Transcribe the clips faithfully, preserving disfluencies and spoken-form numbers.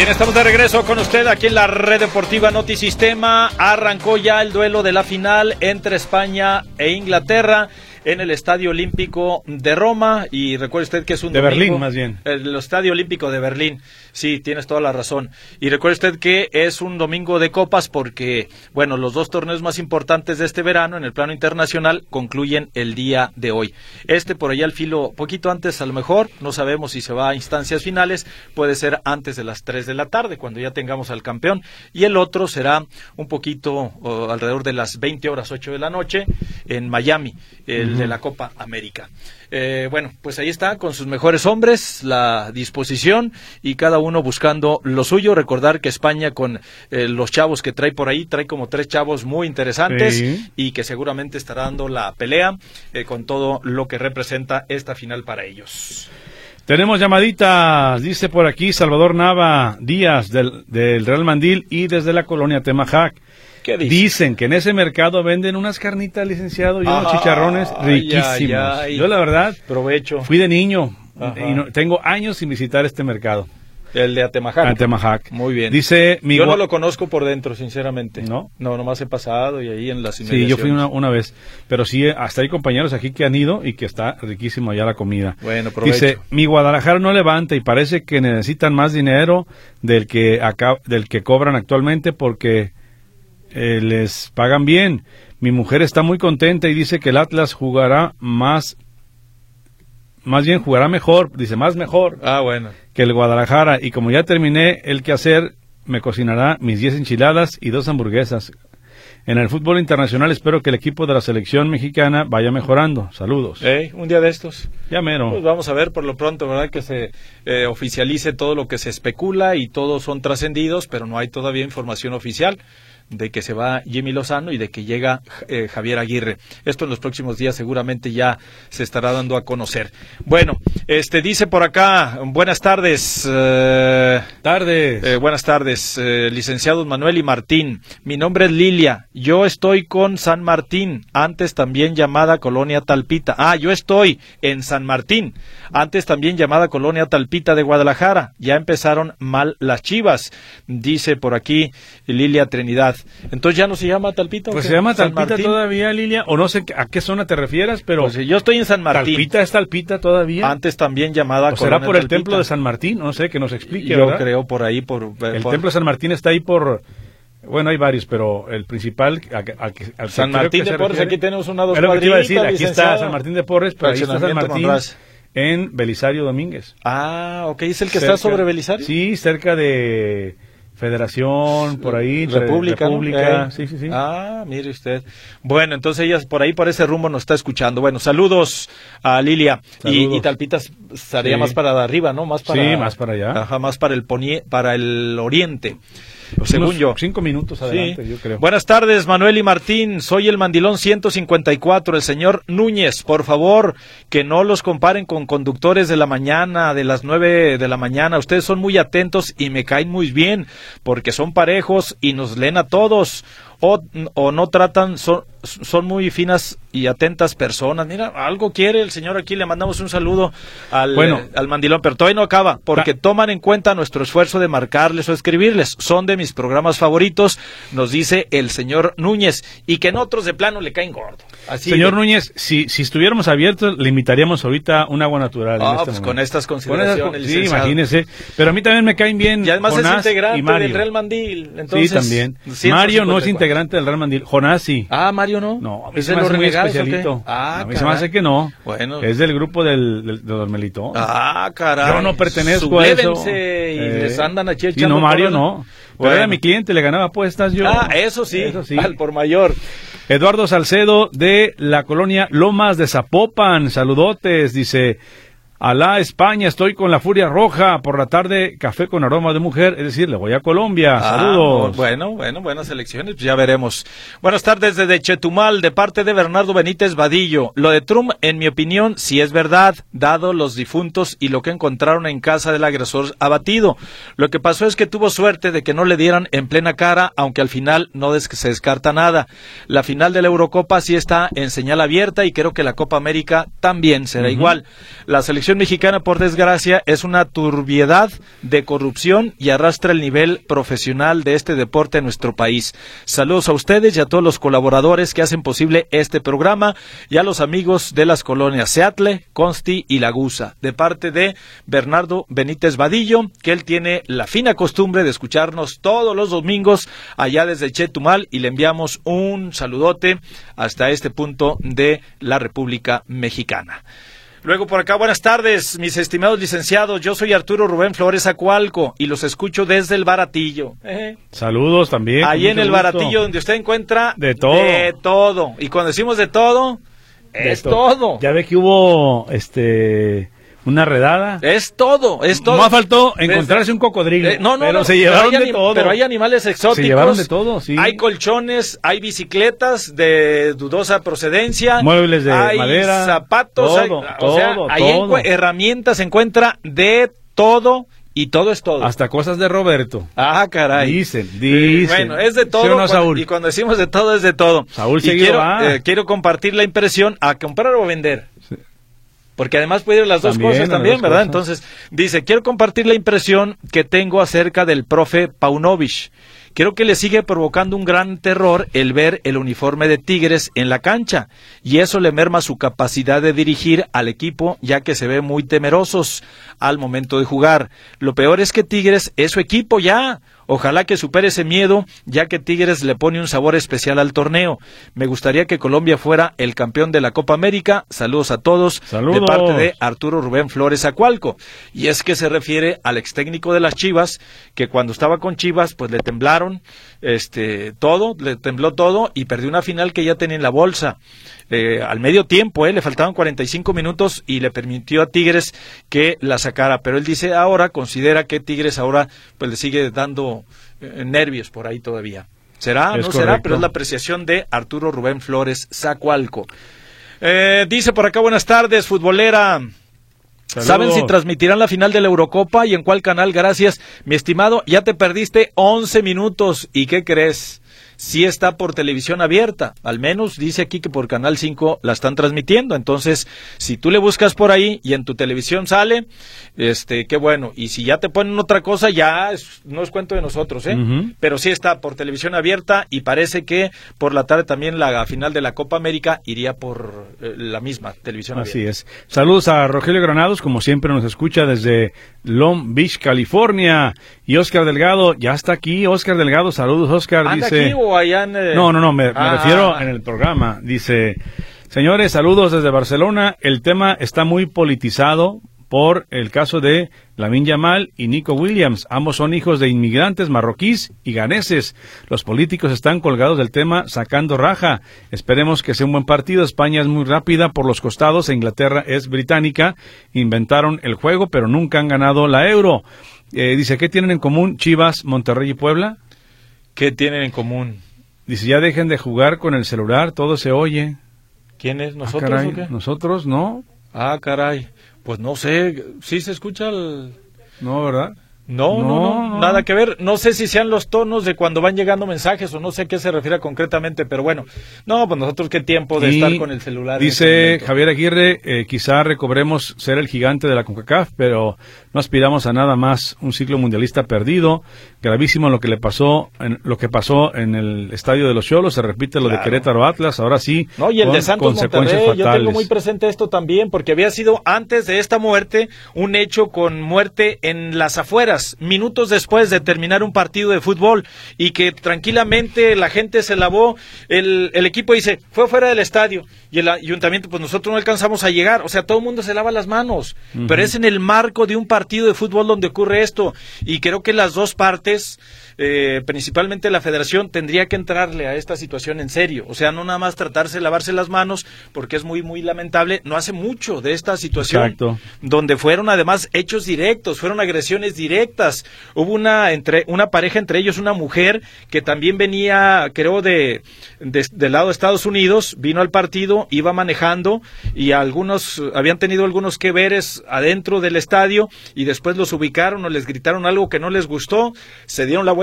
Bien, estamos de regreso con usted aquí en la Red Deportiva Notisistema. Arrancó ya el duelo de la final entre España e Inglaterra en el Estadio Olímpico de Roma, y recuerde usted que es un de domingo, Berlín más bien el Estadio Olímpico de Berlín. Sí, tienes toda la razón. Y recuerde usted que es un domingo de copas porque, bueno, los dos torneos más importantes de este verano en el plano internacional concluyen el día de hoy. Este por allá al filo, poquito antes a lo mejor, no sabemos si se va a instancias finales, puede ser antes de las tres de la tarde, cuando ya tengamos al campeón, y el otro será un poquito oh, alrededor de las veinte horas, ocho de la noche, en Miami, el uh-huh. de la Copa América. Eh, bueno, pues ahí está, con sus mejores hombres, la disposición y cada uno buscando lo suyo. Recordar que España con eh, los chavos que trae por ahí, trae como tres chavos muy interesantes sí. y que seguramente estará dando la pelea eh, con todo lo que representa esta final para ellos. Tenemos llamaditas, dice por aquí Salvador Nava Díaz del, del Real Mandil y desde la colonia Temajac. ¿Qué dice? Dicen que en ese mercado venden unas carnitas, licenciado, y unos ah, chicharrones riquísimos. Ay, ay. Yo la verdad, provecho. Fui de niño Ajá. y no, tengo años sin visitar este mercado. El de Atemajac. Atemajac. Muy bien. Dice mi Yo gua... no lo conozco por dentro, sinceramente. ¿No? No, nomás he pasado y ahí en las inmediaciones. Sí, yo fui una, una vez. Pero sí, hasta hay compañeros aquí que han ido y que está riquísimo allá la comida. Bueno, provecho. Dice, mi Guadalajara no levanta y parece que necesitan más dinero del que acá, del que cobran actualmente porque eh, les pagan bien. Mi mujer está muy contenta y dice que el Atlas jugará más Más bien jugará mejor, dice más mejor ah, bueno. que el Guadalajara. Y como ya terminé el quehacer, me cocinará mis diez enchiladas y dos hamburguesas. En el fútbol internacional espero que el equipo de la selección mexicana vaya mejorando. Saludos. Hey, un día de estos. Ya mero. Pues vamos a ver por lo pronto, ¿verdad? Que se eh, oficialice todo lo que se especula y todos son trascendidos, pero no hay todavía información oficial de que se va Jimmy Lozano y de que llega eh, Javier Aguirre. Esto en los próximos días seguramente ya se estará dando a conocer. Bueno, este dice por acá, buenas tardes. Eh, tardes. Eh, buenas tardes, eh, licenciados Manuel y Martín. Mi nombre es Lilia. Yo estoy con San Martín, antes también llamada Colonia Talpita. Ah, yo estoy en San Martín, antes también llamada Colonia Talpita de Guadalajara. Ya empezaron mal las Chivas, dice por aquí Lilia Trinidad. Entonces ya no se llama Talpita. Pues se llama Talpita todavía, Lilia, o no sé a qué zona te refieras, pero pues yo estoy en San Martín. Talpita es Talpita todavía. Antes también llamada. ¿O será por el Talpita. Templo de San Martín? No sé, que nos explique. Yo ¿verdad? creo por ahí por el por... Templo de San Martín está ahí por. Bueno, hay varios, pero el principal al, al, al San Martín de Porres. Aquí tenemos una dos cuadritas. Iba a decir, aquí está San Martín de Porres, pero ahí está San Martín Monraz. En Belisario Domínguez. Ah, ok, es el que cerca, está sobre Belisario. Sí, cerca de Federación, por ahí, República, República, ¿no? eh. sí, sí, sí. Ah, mire usted. Bueno, entonces ella por ahí, por ese rumbo nos está escuchando. Bueno, saludos a Lilia. Saludos. Y, y Talpita estaría sí. más para arriba, ¿no? Más para, sí, más para allá. Ajá, más para el ponie, para el oriente. Según yo. Cinco minutos adelante, sí. yo creo. Buenas tardes, Manuel y Martín. Soy el mandilón ciento cincuenta y cuatro, el señor Núñez. Por favor, que no los comparen con conductores de la mañana, de las nueve de la mañana. Ustedes son muy atentos y me caen muy bien, porque son parejos y nos leen a todos. O, o no tratan, son, son muy finas y atentas personas. Mira, algo quiere el señor aquí, le mandamos un saludo al, bueno, eh, al mandilón, pero todavía no acaba, porque ta- toman en cuenta nuestro esfuerzo de marcarles o escribirles. Son de mis programas favoritos, nos dice el señor Núñez, y que en otros de plano le caen gordo. Así señor de... Núñez, si, si estuviéramos abiertos, le invitaríamos ahorita un agua natural. Ah, en este pues momento. con estas consideraciones. Con esas, sí, imagínese. Pero a mí también me caen bien. Y además Jonás es integrante y Mario. del Real Mandil. Entonces, sí, también. Mario no es integrante del Real Mandil. Jonás sí. Ah, Mario no. No, a mí ¿Es se de me los hace muy renegados especialito. Ah, a mí se me hace que no. Bueno. Es del grupo del, del, de los Melitón. Ah, caray. Yo no pertenezco a eso. Y eh, les andan aquí echando. Sí, no, Mario no. Pero bueno. era mi cliente, le ganaba apuestas yo. Ah, eso sí. Eso sí. Al por mayor. Eduardo Salcedo de la colonia Lomas de Zapopan. Saludotes, dice... Alá, España, estoy con la Furia Roja, por la tarde café con aroma de mujer, es decir, le voy a Colombia, ah, saludos. Bueno, bueno, buenas elecciones, pues ya veremos. Buenas tardes desde Chetumal, de parte de Bernardo Benítez Vadillo. Lo de Trump, en mi opinión, sí es verdad, dado los difuntos y lo que encontraron en casa del agresor abatido. Lo que pasó es que tuvo suerte de que no le dieran en plena cara, aunque al final no des- se descarta nada. La final de la Eurocopa sí está en señal abierta y creo que la Copa América también será uh-huh. igual. La selección selección mexicana, por desgracia, es una turbiedad de corrupción y arrastra el nivel profesional de este deporte en nuestro país. Saludos a ustedes y a todos los colaboradores que hacen posible este programa y a los amigos de las colonias Seattle, Consti y Lagusa, de parte de Bernardo Benítez Vadillo, que él tiene la fina costumbre de escucharnos todos los domingos allá desde Chetumal, y le enviamos un saludote hasta este punto de la República Mexicana. Luego por acá, buenas tardes, mis estimados licenciados, yo soy Arturo Rubén Flores Acualco y los escucho desde el Baratillo. Eh. Saludos también. Ahí en el gusto. Baratillo, donde usted encuentra de todo. De todo. Y cuando decimos de todo, de es to- todo. Ya ve que hubo este una redada. Es todo, es todo. No faltó encontrarse Desde, un cocodrilo. Eh, no, no, pero no, se llevaron pero de todo. Pero hay animales exóticos. Se llevaron de todo, sí. Hay colchones, hay bicicletas de dudosa procedencia. Muebles de hay madera. Zapatos. Todo, hay, todo, o sea, todo. Hay encu- herramientas, se encuentra de todo. Y todo es todo. Hasta cosas de Roberto. Ah, caray. Dicen, dicen. Bueno, es de todo. ¿Sí o no, cuando, Saúl? Y cuando decimos de todo, es de todo. Saúl y seguido quiero, va. eh, quiero compartir la impresión a comprar o vender. Sí. Porque además puede ir las dos también, cosas también, dos ¿verdad? Cosas. Entonces, dice, quiero compartir la impresión que tengo acerca del profe Paunovic. Creo que le sigue provocando un gran terror el ver el uniforme de Tigres en la cancha, y eso le merma su capacidad de dirigir al equipo, ya que se ve muy temerosos al momento de jugar. Lo peor es que Tigres es su equipo ya. Ojalá que supere ese miedo, ya que Tigres le pone un sabor especial al torneo. Me gustaría que Colombia fuera el campeón de la Copa América. Saludos a todos. Saludos. De parte de Arturo Rubén Flores Acualco. Y es que se refiere al ex técnico de las Chivas, que cuando estaba con Chivas, pues le temblaron este todo, le tembló todo y perdió una final que ya tenía en la bolsa. Eh, al medio tiempo, eh, le faltaban cuarenta y cinco minutos y le permitió a Tigres que la sacara, pero él dice ahora, considera que Tigres ahora pues le sigue dando eh, nervios por ahí todavía. ¿Será? Es no correcto. será, pero es la apreciación de Arturo Rubén Flores Zacualco. Eh, dice por acá, buenas tardes, futbolera. Saludos. ¿Saben si transmitirán la final de la Eurocopa y en cuál canal? Gracias, mi estimado. Ya te perdiste once minutos. ¿Y qué crees? Sí está por televisión abierta, al menos dice aquí que por Canal cinco la están transmitiendo. Entonces, si tú le buscas por ahí y en tu televisión sale, este, qué bueno. Y si ya te ponen otra cosa, ya es, no es cuento de nosotros, ¿eh? Uh-huh. Pero sí está por televisión abierta y parece que por la tarde también la final de la Copa América iría por eh, la misma televisión Así abierta. Así es. Saludos a Rogelio Granados, como siempre nos escucha desde Long Beach, California. Y Oscar Delgado, ya está aquí. Oscar Delgado, saludos, Oscar. ¿Anda dice... aquí o allá en, eh... No, no, no, me, me ah, refiero ah, en el programa. Dice, señores, saludos desde Barcelona. El tema está muy politizado por el caso de Lamine Yamal y Nico Williams. Ambos son hijos de inmigrantes marroquíes y ganeses. Los políticos están colgados del tema, sacando raja. Esperemos que sea un buen partido. España es muy rápida por los costados e Inglaterra es británica. Inventaron el juego, pero nunca han ganado la Euro. Eh, dice, ¿qué tienen en común Chivas, Monterrey y Puebla? ¿Qué tienen en común? Dice, ya dejen de jugar con el celular, todo se oye. ¿Quién es? ¿Nosotros ah, caray, o qué? Nosotros, ¿no? Ah, caray. Pues no sé, ¿sí se escucha el...? No, ¿verdad? No, no, no, no, no, nada que ver. No sé si sean los tonos de cuando van llegando mensajes o no sé a qué se refiere concretamente, pero bueno. No, pues nosotros qué tiempo de y estar con el celular. Dice este Javier Aguirre, eh, quizá recobremos ser el gigante de la CONCACAF, pero no aspiramos a nada más. Un ciclo mundialista perdido. Gravísimo lo que le pasó, en, lo que pasó en el estadio de los Xolos. Se repite lo claro. de Querétaro Atlas, ahora sí. No, y el con de Santos consecuencias Monterrey, fatales. Yo tengo muy presente esto también, porque había sido antes de esta muerte un hecho con muerte en las afueras, minutos después de terminar un partido de fútbol, y que tranquilamente la gente se lavó, el, el equipo dice, fue fuera del estadio, y el ayuntamiento, pues nosotros no alcanzamos a llegar, o sea, todo el mundo se lava las manos, uh-huh. pero es en el marco de un partido de fútbol donde ocurre esto, y creo que las dos partes, eh, principalmente la federación, tendría que entrarle a esta situación en serio, o sea, no nada más tratarse de lavarse las manos, porque es muy, muy lamentable, no hace mucho de esta situación, Exacto. donde fueron además hechos directos, fueron agresiones directas. Hubo una entre una pareja, entre ellos una mujer que también venía, creo, de, de del lado de Estados Unidos, vino al partido, iba manejando y algunos habían tenido algunos que veres adentro del estadio y después los ubicaron o les gritaron algo que no les gustó, se dieron la vuelta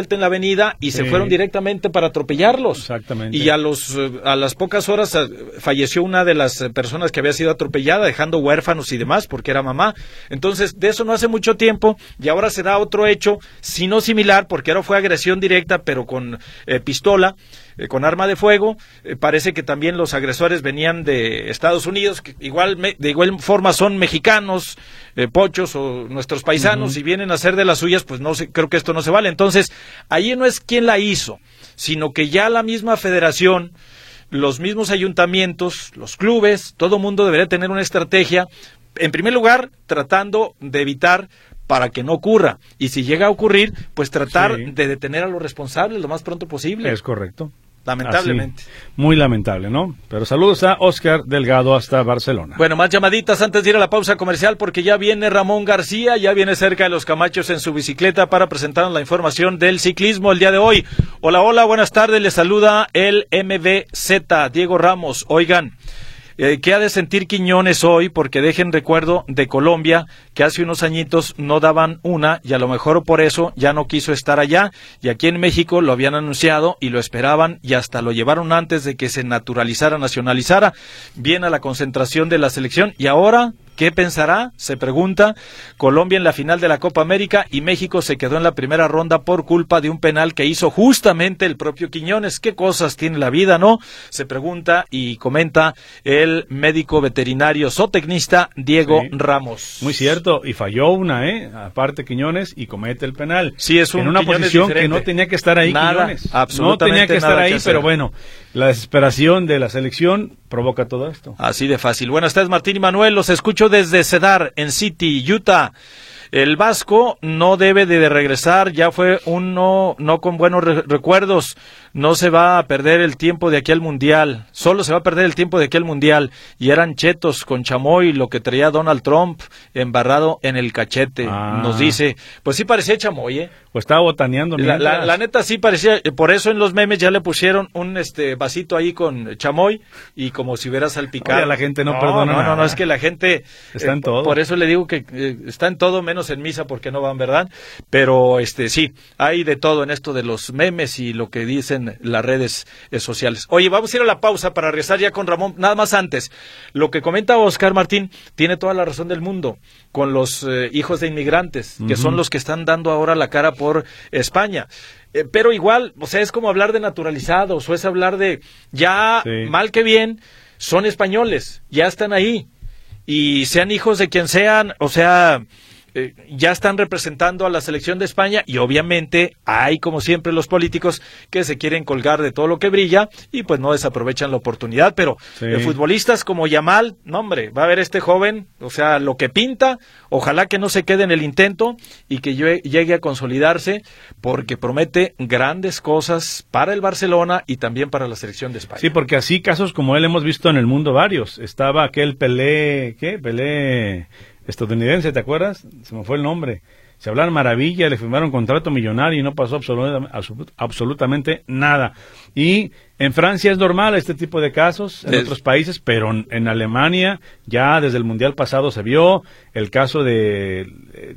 vuelta en la avenida y sí. se fueron directamente para atropellarlos. Exactamente. Y a los a las pocas horas falleció una de las personas que había sido atropellada, dejando huérfanos y demás, porque era mamá. Entonces, de eso no hace mucho tiempo, y ahora se da otro hecho, si no similar, porque ahora fue agresión directa, pero con eh, pistola, eh, con arma de fuego. Eh, parece que también los agresores venían de Estados Unidos, que igual de igual forma son mexicanos, eh, pochos o nuestros paisanos, uh-huh. y vienen a hacer de las suyas, pues no sé, creo que esto no se vale. Entonces, ahí no es quién la hizo, sino que ya la misma federación, los mismos ayuntamientos, los clubes, todo mundo debería tener una estrategia, en primer lugar, tratando de evitar para que no ocurra, y si llega a ocurrir, pues tratar sí. de detener a los responsables lo más pronto posible. Es correcto. Lamentablemente. Así, muy lamentable, ¿no? Pero saludos a Oscar Delgado hasta Barcelona. Bueno, más llamaditas antes de ir a la pausa comercial, porque ya viene Ramón García, ya viene cerca de los Camachos en su bicicleta para presentarnos la información del ciclismo el día de hoy. Hola, hola, buenas tardes, les saluda el M V Z, Diego Ramos. Oigan, Eh, ¿qué ha de sentir Quiñones hoy? Porque dejen recuerdo de Colombia, que hace unos añitos no daban una, y a lo mejor por eso ya no quiso estar allá, y aquí en México lo habían anunciado y lo esperaban, y hasta lo llevaron antes de que se naturalizara, nacionalizara, bien a la concentración de la selección, y ahora... ¿qué pensará? Se pregunta. Colombia en la final de la Copa América y México se quedó en la primera ronda por culpa de un penal que hizo justamente el propio Quiñones. ¿Qué cosas tiene la vida, no? Se pregunta y comenta el médico veterinario zootecnista Diego sí. Ramos. Muy cierto, y falló una, ¿eh? Aparte Quiñones, y comete el penal. Sí, es un en una Quiñones posición diferente. que no tenía que estar ahí, nada, Quiñones. Absolutamente no tenía que estar ahí, que pero bueno, la desesperación de la selección provoca todo esto. Así de fácil. Buenas tardes, Martín y Manuel, los escucho desde Cedar, en City, Utah. El Vasco no debe de regresar, ya fue uno no con buenos re- recuerdos, no se va a perder el tiempo de aquí al Mundial, solo se va a perder el tiempo de aquí al Mundial, y eran chetos con chamoy, lo que traía Donald Trump embarrado en el cachete, ah. nos dice, pues sí parecía chamoy, ¿eh? Pues estaba botaneando. La, la, la neta sí parecía, por eso en los memes ya le pusieron un este vasito ahí con chamoy, y como si hubiera salpicado. Oye, la gente no, no perdona No, nada. no, no, es que la gente... Está en eh, todo. Por eso le digo que eh, está en todo, menos en misa, porque no van, ¿verdad? Pero este sí, hay de todo en esto de los memes y lo que dicen las redes eh, sociales. Oye, vamos a ir a la pausa para regresar ya con Ramón. Nada más antes, lo que comenta Oscar Martín tiene toda la razón del mundo con los eh, hijos de inmigrantes, uh-huh. que son los que están dando ahora la cara por España. Eh, pero igual, o sea, es como hablar de naturalizados, o es hablar de ya, sí. mal que bien, son españoles, ya están ahí, y sean hijos de quien sean, o sea... Eh, ya están representando a la selección de España, y obviamente hay, como siempre, los políticos que se quieren colgar de todo lo que brilla y pues no desaprovechan la oportunidad, pero sí. eh, futbolistas como Yamal, no hombre, va a ver este joven, o sea, lo que pinta, ojalá que no se quede en el intento y que llegue a consolidarse, porque promete grandes cosas para el Barcelona y también para la selección de España. Sí, porque así casos como él hemos visto en el mundo varios. Estaba aquel Pelé, ¿qué? Pelé... estadounidense, ¿te acuerdas? Se me fue el nombre. Se hablaron maravilla, le firmaron contrato millonario y no pasó absolut- absolut- absolutamente nada. Y en Francia es normal este tipo de casos, en es... otros países, pero en, en Alemania ya desde el Mundial pasado se vio el caso de,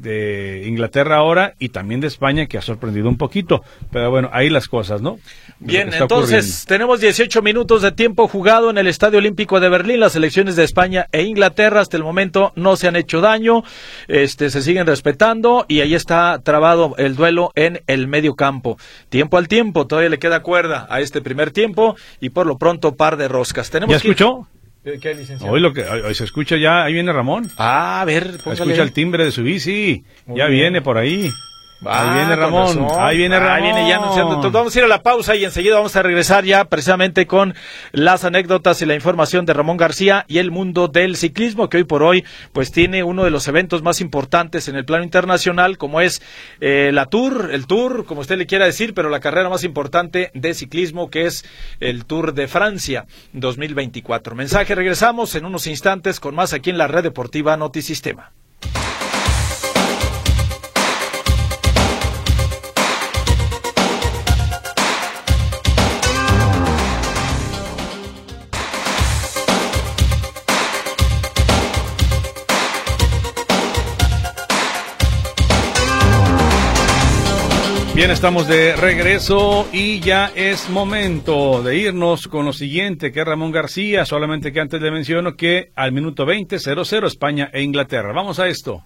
de Inglaterra ahora, y también de España, que ha sorprendido un poquito. Pero bueno, ahí las cosas, ¿no? Bien, entonces tenemos dieciocho minutos de tiempo jugado en el Estadio Olímpico de Berlín. Las selecciones de España e Inglaterra hasta el momento no se han hecho daño, este, se siguen respetando, y ahí está trabado el duelo en el medio campo. Tiempo al tiempo, todavía le queda cuerda a este primer tiempo, y por lo pronto par de roscas. Tenemos ¿Ya que... escuchó? ¿Qué, licenciado? Hoy, lo que, hoy, hoy se escucha ya, ahí viene Ramón. Ah, a ver, póngale. Escucha el timbre de su bici, Muy ya bien. viene por ahí. Ah, ahí viene Ramón, ahí viene Ramón. Ahí viene ya anunciando. Entonces vamos a ir a la pausa y enseguida vamos a regresar ya precisamente con las anécdotas y la información de Ramón García y el mundo del ciclismo, que hoy por hoy pues tiene uno de los eventos más importantes en el plano internacional, como es eh, la Tour, el Tour, como usted le quiera decir, pero la carrera más importante de ciclismo, que es el Tour de Francia dos mil veinticuatro. Mensaje, regresamos en unos instantes con más aquí en la Red Deportiva Notisistema. Bien, estamos de regreso y ya es momento de irnos con lo siguiente, que es Ramón García, solamente que antes le menciono que al minuto veinte, cero cero, España e Inglaterra. Vamos a esto.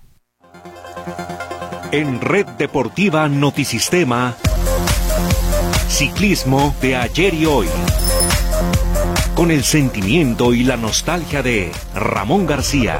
En Red Deportiva Notisistema, ciclismo de ayer y hoy, con el sentimiento y la nostalgia de Ramón García.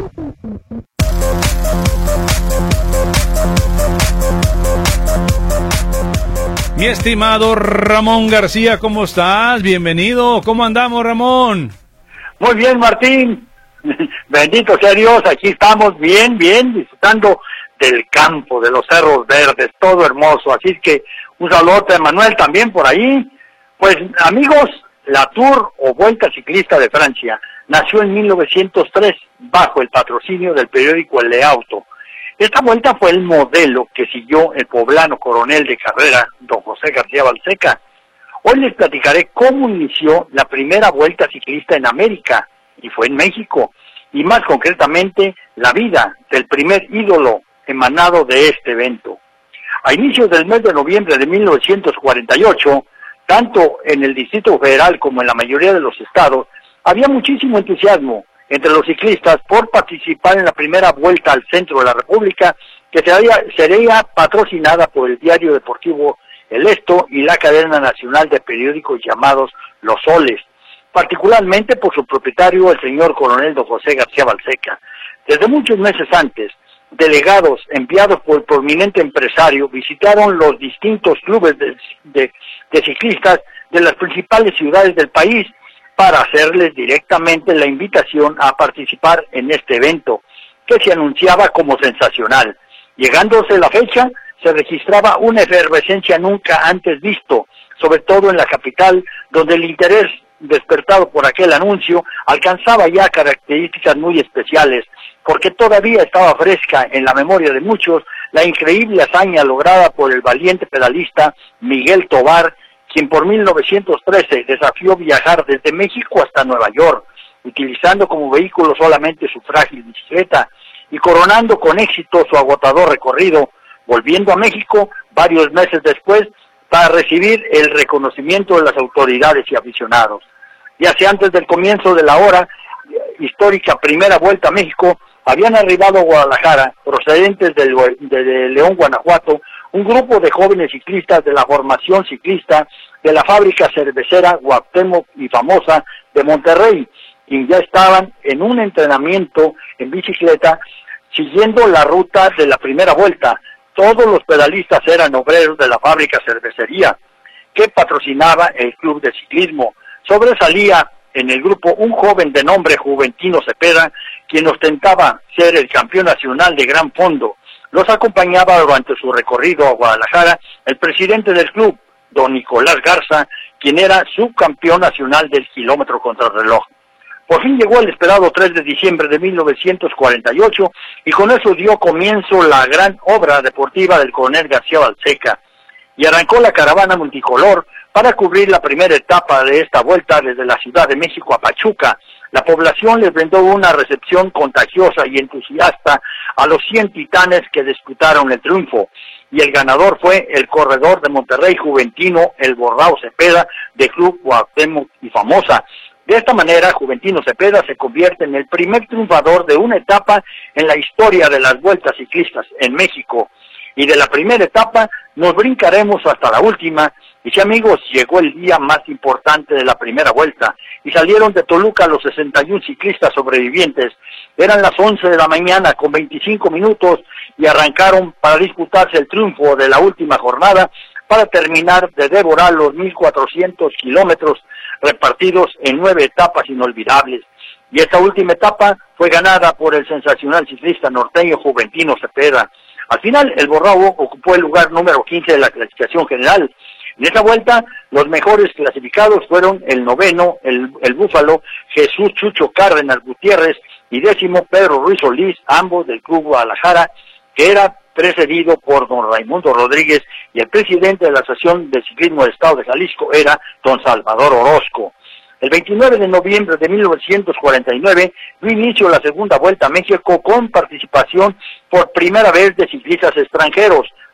Mi estimado Ramón García, ¿cómo estás? Bienvenido. ¿Cómo andamos, Ramón? Muy bien, Martín. Bendito sea Dios, aquí estamos bien, bien, disfrutando del campo, de los cerros verdes, todo hermoso. Así que un saludo a Manuel también por ahí. Pues, amigos, la Tour o Vuelta Ciclista de Francia nació en mil novecientos tres bajo el patrocinio del periódico El Auto. Esta vuelta fue el modelo que siguió el poblano coronel de carrera, don José García Balseca. Hoy les platicaré cómo inició la primera vuelta ciclista en América, y fue en México, y más concretamente, la vida del primer ídolo emanado de este evento. A inicios del mes de noviembre de mil novecientos cuarenta y ocho, tanto en el Distrito Federal como en la mayoría de los estados, había muchísimo entusiasmo entre los ciclistas por participar en la primera vuelta al centro de la República, que sería, sería patrocinada por el diario deportivo El Esto y la cadena nacional de periódicos llamados Los Soles, particularmente por su propietario, el señor coronel don José García Balseca. Desde muchos meses antes, delegados enviados por el prominente empresario visitaron los distintos clubes de, de, de ciclistas de las principales ciudades del país, para hacerles directamente la invitación a participar en este evento, que se anunciaba como sensacional. Llegándose la fecha, se registraba una efervescencia nunca antes visto, sobre todo en la capital, donde el interés despertado por aquel anuncio alcanzaba ya características muy especiales, porque todavía estaba fresca en la memoria de muchos la increíble hazaña lograda por el valiente pedalista Miguel Tovar, quien por mil novecientos trece desafió viajar desde México hasta Nueva York, utilizando como vehículo solamente su frágil bicicleta, y coronando con éxito su agotador recorrido, volviendo a México varios meses después para recibir el reconocimiento de las autoridades y aficionados. Ya sea antes del comienzo de la hora histórica primera vuelta a México, habían arribado a Guadalajara, procedentes de, de, de León, Guanajuato, un grupo de jóvenes ciclistas de la formación ciclista de la fábrica cervecera Cuauhtémoc y Famosa de Monterrey, quienes ya estaban en un entrenamiento en bicicleta siguiendo la ruta de la primera vuelta. Todos los pedalistas eran obreros de la fábrica cervecería que patrocinaba el club de ciclismo. Sobresalía en el grupo un joven de nombre Juventino Cepeda, quien ostentaba ser el campeón nacional de gran fondo. Los acompañaba durante su recorrido a Guadalajara el presidente del club, don Nicolás Garza, quien era subcampeón nacional del kilómetro contrarreloj. Por fin llegó el esperado tres de diciembre de mil novecientos cuarenta y ocho y con eso dio comienzo la gran obra deportiva del coronel García Balseca, y arrancó la caravana multicolor para cubrir la primera etapa de esta vuelta desde la Ciudad de México a Pachuca. La población les brindó una recepción contagiosa y entusiasta a los cien titanes que disputaron el triunfo, y el ganador fue el corredor de Monterrey Juventino, el Borrao Cepeda, de Club Cuauhtémoc y Famosa. De esta manera, Juventino Cepeda se convierte en el primer triunfador de una etapa en la historia de las vueltas ciclistas en México. Y de la primera etapa nos brincaremos hasta la última. Y sí, amigos, llegó el día más importante de la primera vuelta y salieron de Toluca los sesenta y uno ciclistas sobrevivientes. Eran las once de la mañana con veinticinco minutos y arrancaron para disputarse el triunfo de la última jornada para terminar de devorar los mil cuatrocientos kilómetros repartidos en nueve etapas inolvidables. Y esta última etapa fue ganada por el sensacional ciclista norteño Juventino Cepeda. Al final, el Borrao ocupó el lugar número quince de la clasificación general. En esta vuelta, los mejores clasificados fueron el noveno, el, el Búfalo, Jesús Chucho Cárdenas Gutiérrez, y décimo, Pedro Ruiz Solís, ambos del Club Guadalajara, que era precedido por don Raimundo Rodríguez, y el presidente de la Asociación de Ciclismo del Estado de Jalisco era don Salvador Orozco. El veintinueve de noviembre de mil novecientos cuarenta y nueve dio inicio la segunda vuelta a México con participación por primera vez de ciclistas extranjeros.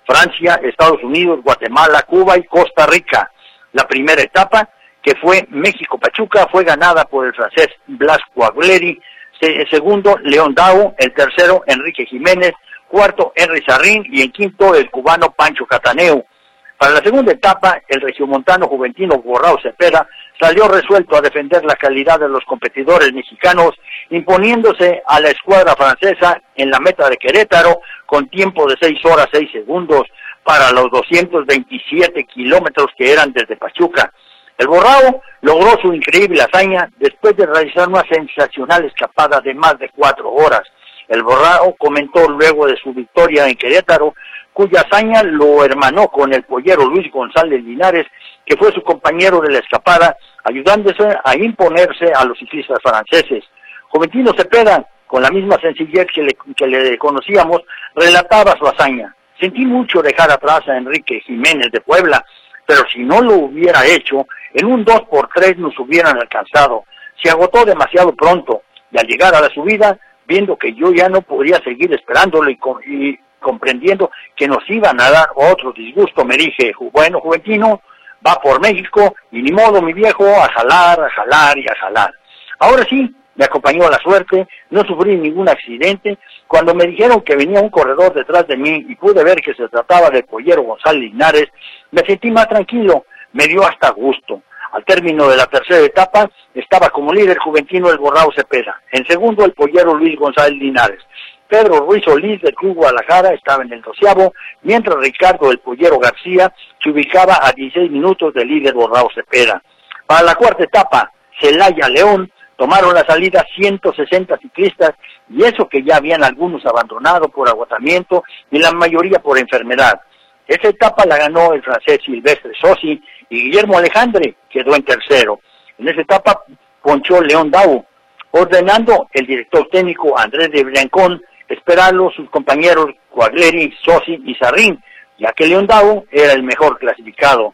Francia, Estados Unidos, Guatemala, Cuba y Costa Rica. La primera etapa, que fue México-Pachuca, fue ganada por el francés Blas Coagleri, el segundo León Dau, el tercero Enrique Jiménez, cuarto Henry Sarrín y en quinto el cubano Pancho Cataneo. Para la segunda etapa, el regiomontano Juventino Borrao Cepeda salió resuelto a defender la calidad de los competidores mexicanos, imponiéndose a la escuadra francesa en la meta de Querétaro con tiempo de seis horas seis segundos para los doscientos veintisiete kilómetros que eran desde Pachuca. El Borrao logró su increíble hazaña después de realizar una sensacional escapada de más de cuatro horas. El Borrao comentó luego de su victoria en Querétaro, cuya hazaña lo hermanó con el pollero Luis González Linares, que fue su compañero de la escapada, ayudándose a imponerse a los ciclistas franceses. Juventino Cepeda, con la misma sencillez que le, que le conocíamos, relataba su hazaña. Sentí mucho dejar atrás a Enrique Jiménez de Puebla, pero si no lo hubiera hecho, en un dos por tres nos hubieran alcanzado. Se agotó demasiado pronto, y al llegar a la subida, viendo que yo ya no podía seguir esperándolo y, y comprendiendo que nos iban a dar otro disgusto, me dije, bueno, Juventino, va por México, y ni modo, mi viejo, a jalar, a jalar y a jalar. Ahora sí, me acompañó la suerte, no sufrí ningún accidente. Cuando me dijeron que venía un corredor detrás de mí y pude ver que se trataba del pollero González Linares, me sentí más tranquilo, me dio hasta gusto. Al término de la tercera etapa, estaba como líder Juventino el Borrao Cepeda. En segundo, el pollero Luis González Linares. Pedro Ruiz Solís del Club Guadalajara estaba en el doceavo, mientras Ricardo el Pollero García se ubicaba a dieciséis minutos del líder Borrao Cepeda. Para la cuarta etapa, Celaya León tomaron la salida ciento sesenta ciclistas, y eso que ya habían algunos abandonado por agotamiento y la mayoría por enfermedad. Esa etapa la ganó el francés Silvestre Sossi y Guillermo Alejandre quedó en tercero. En esa etapa ponchó León Dau, ordenando el director técnico Andrés de Briancón esperarlo sus compañeros Coagleri, Sossi y Sarrín, ya que León Dau era el mejor clasificado.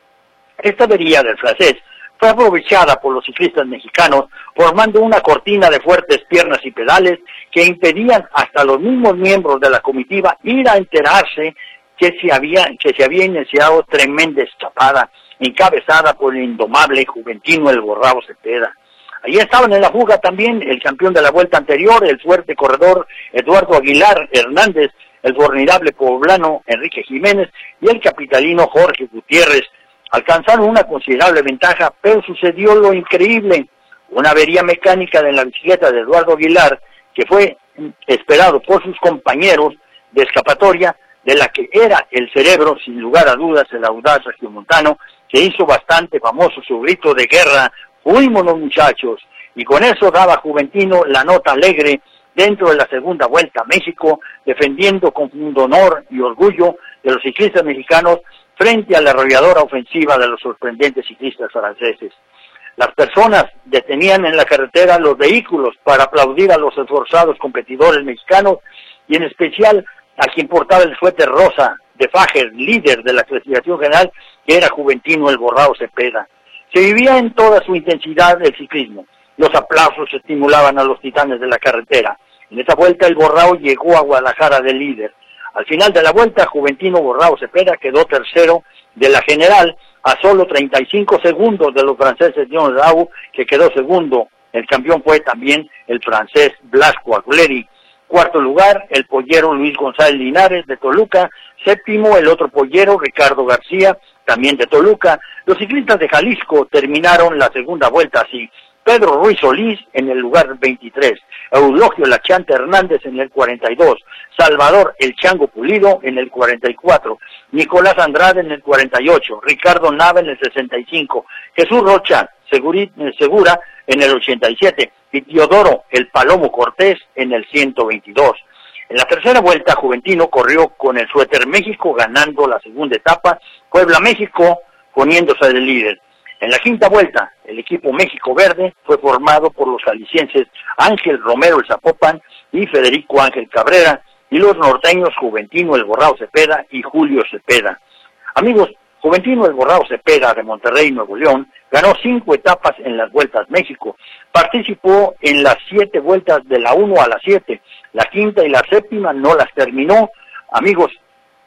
Esta avería del francés fue aprovechada por los ciclistas mexicanos, formando una cortina de fuertes piernas y pedales que impedían hasta a los mismos miembros de la comitiva ir a enterarse que se había, que se había iniciado tremenda escapada, encabezada por el indomable Juventino el Borrao Cepeda. Allí estaban en la fuga también el campeón de la vuelta anterior, el fuerte corredor Eduardo Aguilar Hernández, el formidable poblano Enrique Jiménez y el capitalino Jorge Gutiérrez. Alcanzaron una considerable ventaja, pero sucedió lo increíble, una avería mecánica de la bicicleta de Eduardo Aguilar, que fue esperado por sus compañeros de escapatoria, de la que era el cerebro, sin lugar a dudas, el audaz regiomontano, que hizo bastante famoso su grito de guerra, ¡fuímonos muchachos! Y con eso daba Juventino la nota alegre dentro de la segunda vuelta a México, defendiendo con honor y orgullo de los ciclistas mexicanos frente a la arrolladora ofensiva de los sorprendentes ciclistas franceses. Las personas detenían en la carretera los vehículos para aplaudir a los esforzados competidores mexicanos y en especial a quien portaba el suéter rosa de Fager, líder de la clasificación general, que era Juventino el Borrao Cepeda. Se vivía en toda su intensidad el ciclismo. Los aplausos estimulaban a los titanes de la carretera. En esta vuelta el Borrao llegó a Guadalajara de líder. Al final de la vuelta, Juventino Borrao Cepeda quedó tercero de la general a solo treinta y cinco segundos de los franceses León Dau, que quedó segundo. El campeón fue también el francés Blas Coagleri. Cuarto lugar, el pollero Luis González Linares de Toluca. Séptimo, el otro pollero Ricardo García, también de Toluca. Los ciclistas de Jalisco terminaron la segunda vuelta así. Pedro Ruiz Solís en el lugar veintitrés, Eulogio La Chanta Hernández en el cuarenta y dos, Salvador El Chango Pulido en el cuarenta y cuatro, Nicolás Andrade en el cuarenta y ocho, Ricardo Nava en el sesenta y cinco, Jesús Rocha Seguri, Segura en el ochenta y siete y Teodoro El Palomo Cortés en el ciento veintidós. En la tercera vuelta, Juventino corrió con el suéter México ganando la segunda etapa, Puebla México poniéndose de líder. En la quinta vuelta, el equipo México Verde fue formado por los jaliscienses Ángel Romero el Zapopan y Federico Ángel Cabrera, y los norteños Juventino el Borrao Cepeda y Julio Cepeda. Amigos, Juventino el Borrao Cepeda de Monterrey, Nuevo León, ganó cinco etapas en las Vueltas México. Participó en las siete vueltas de la uno a la siete. La quinta y la séptima no las terminó. Amigos,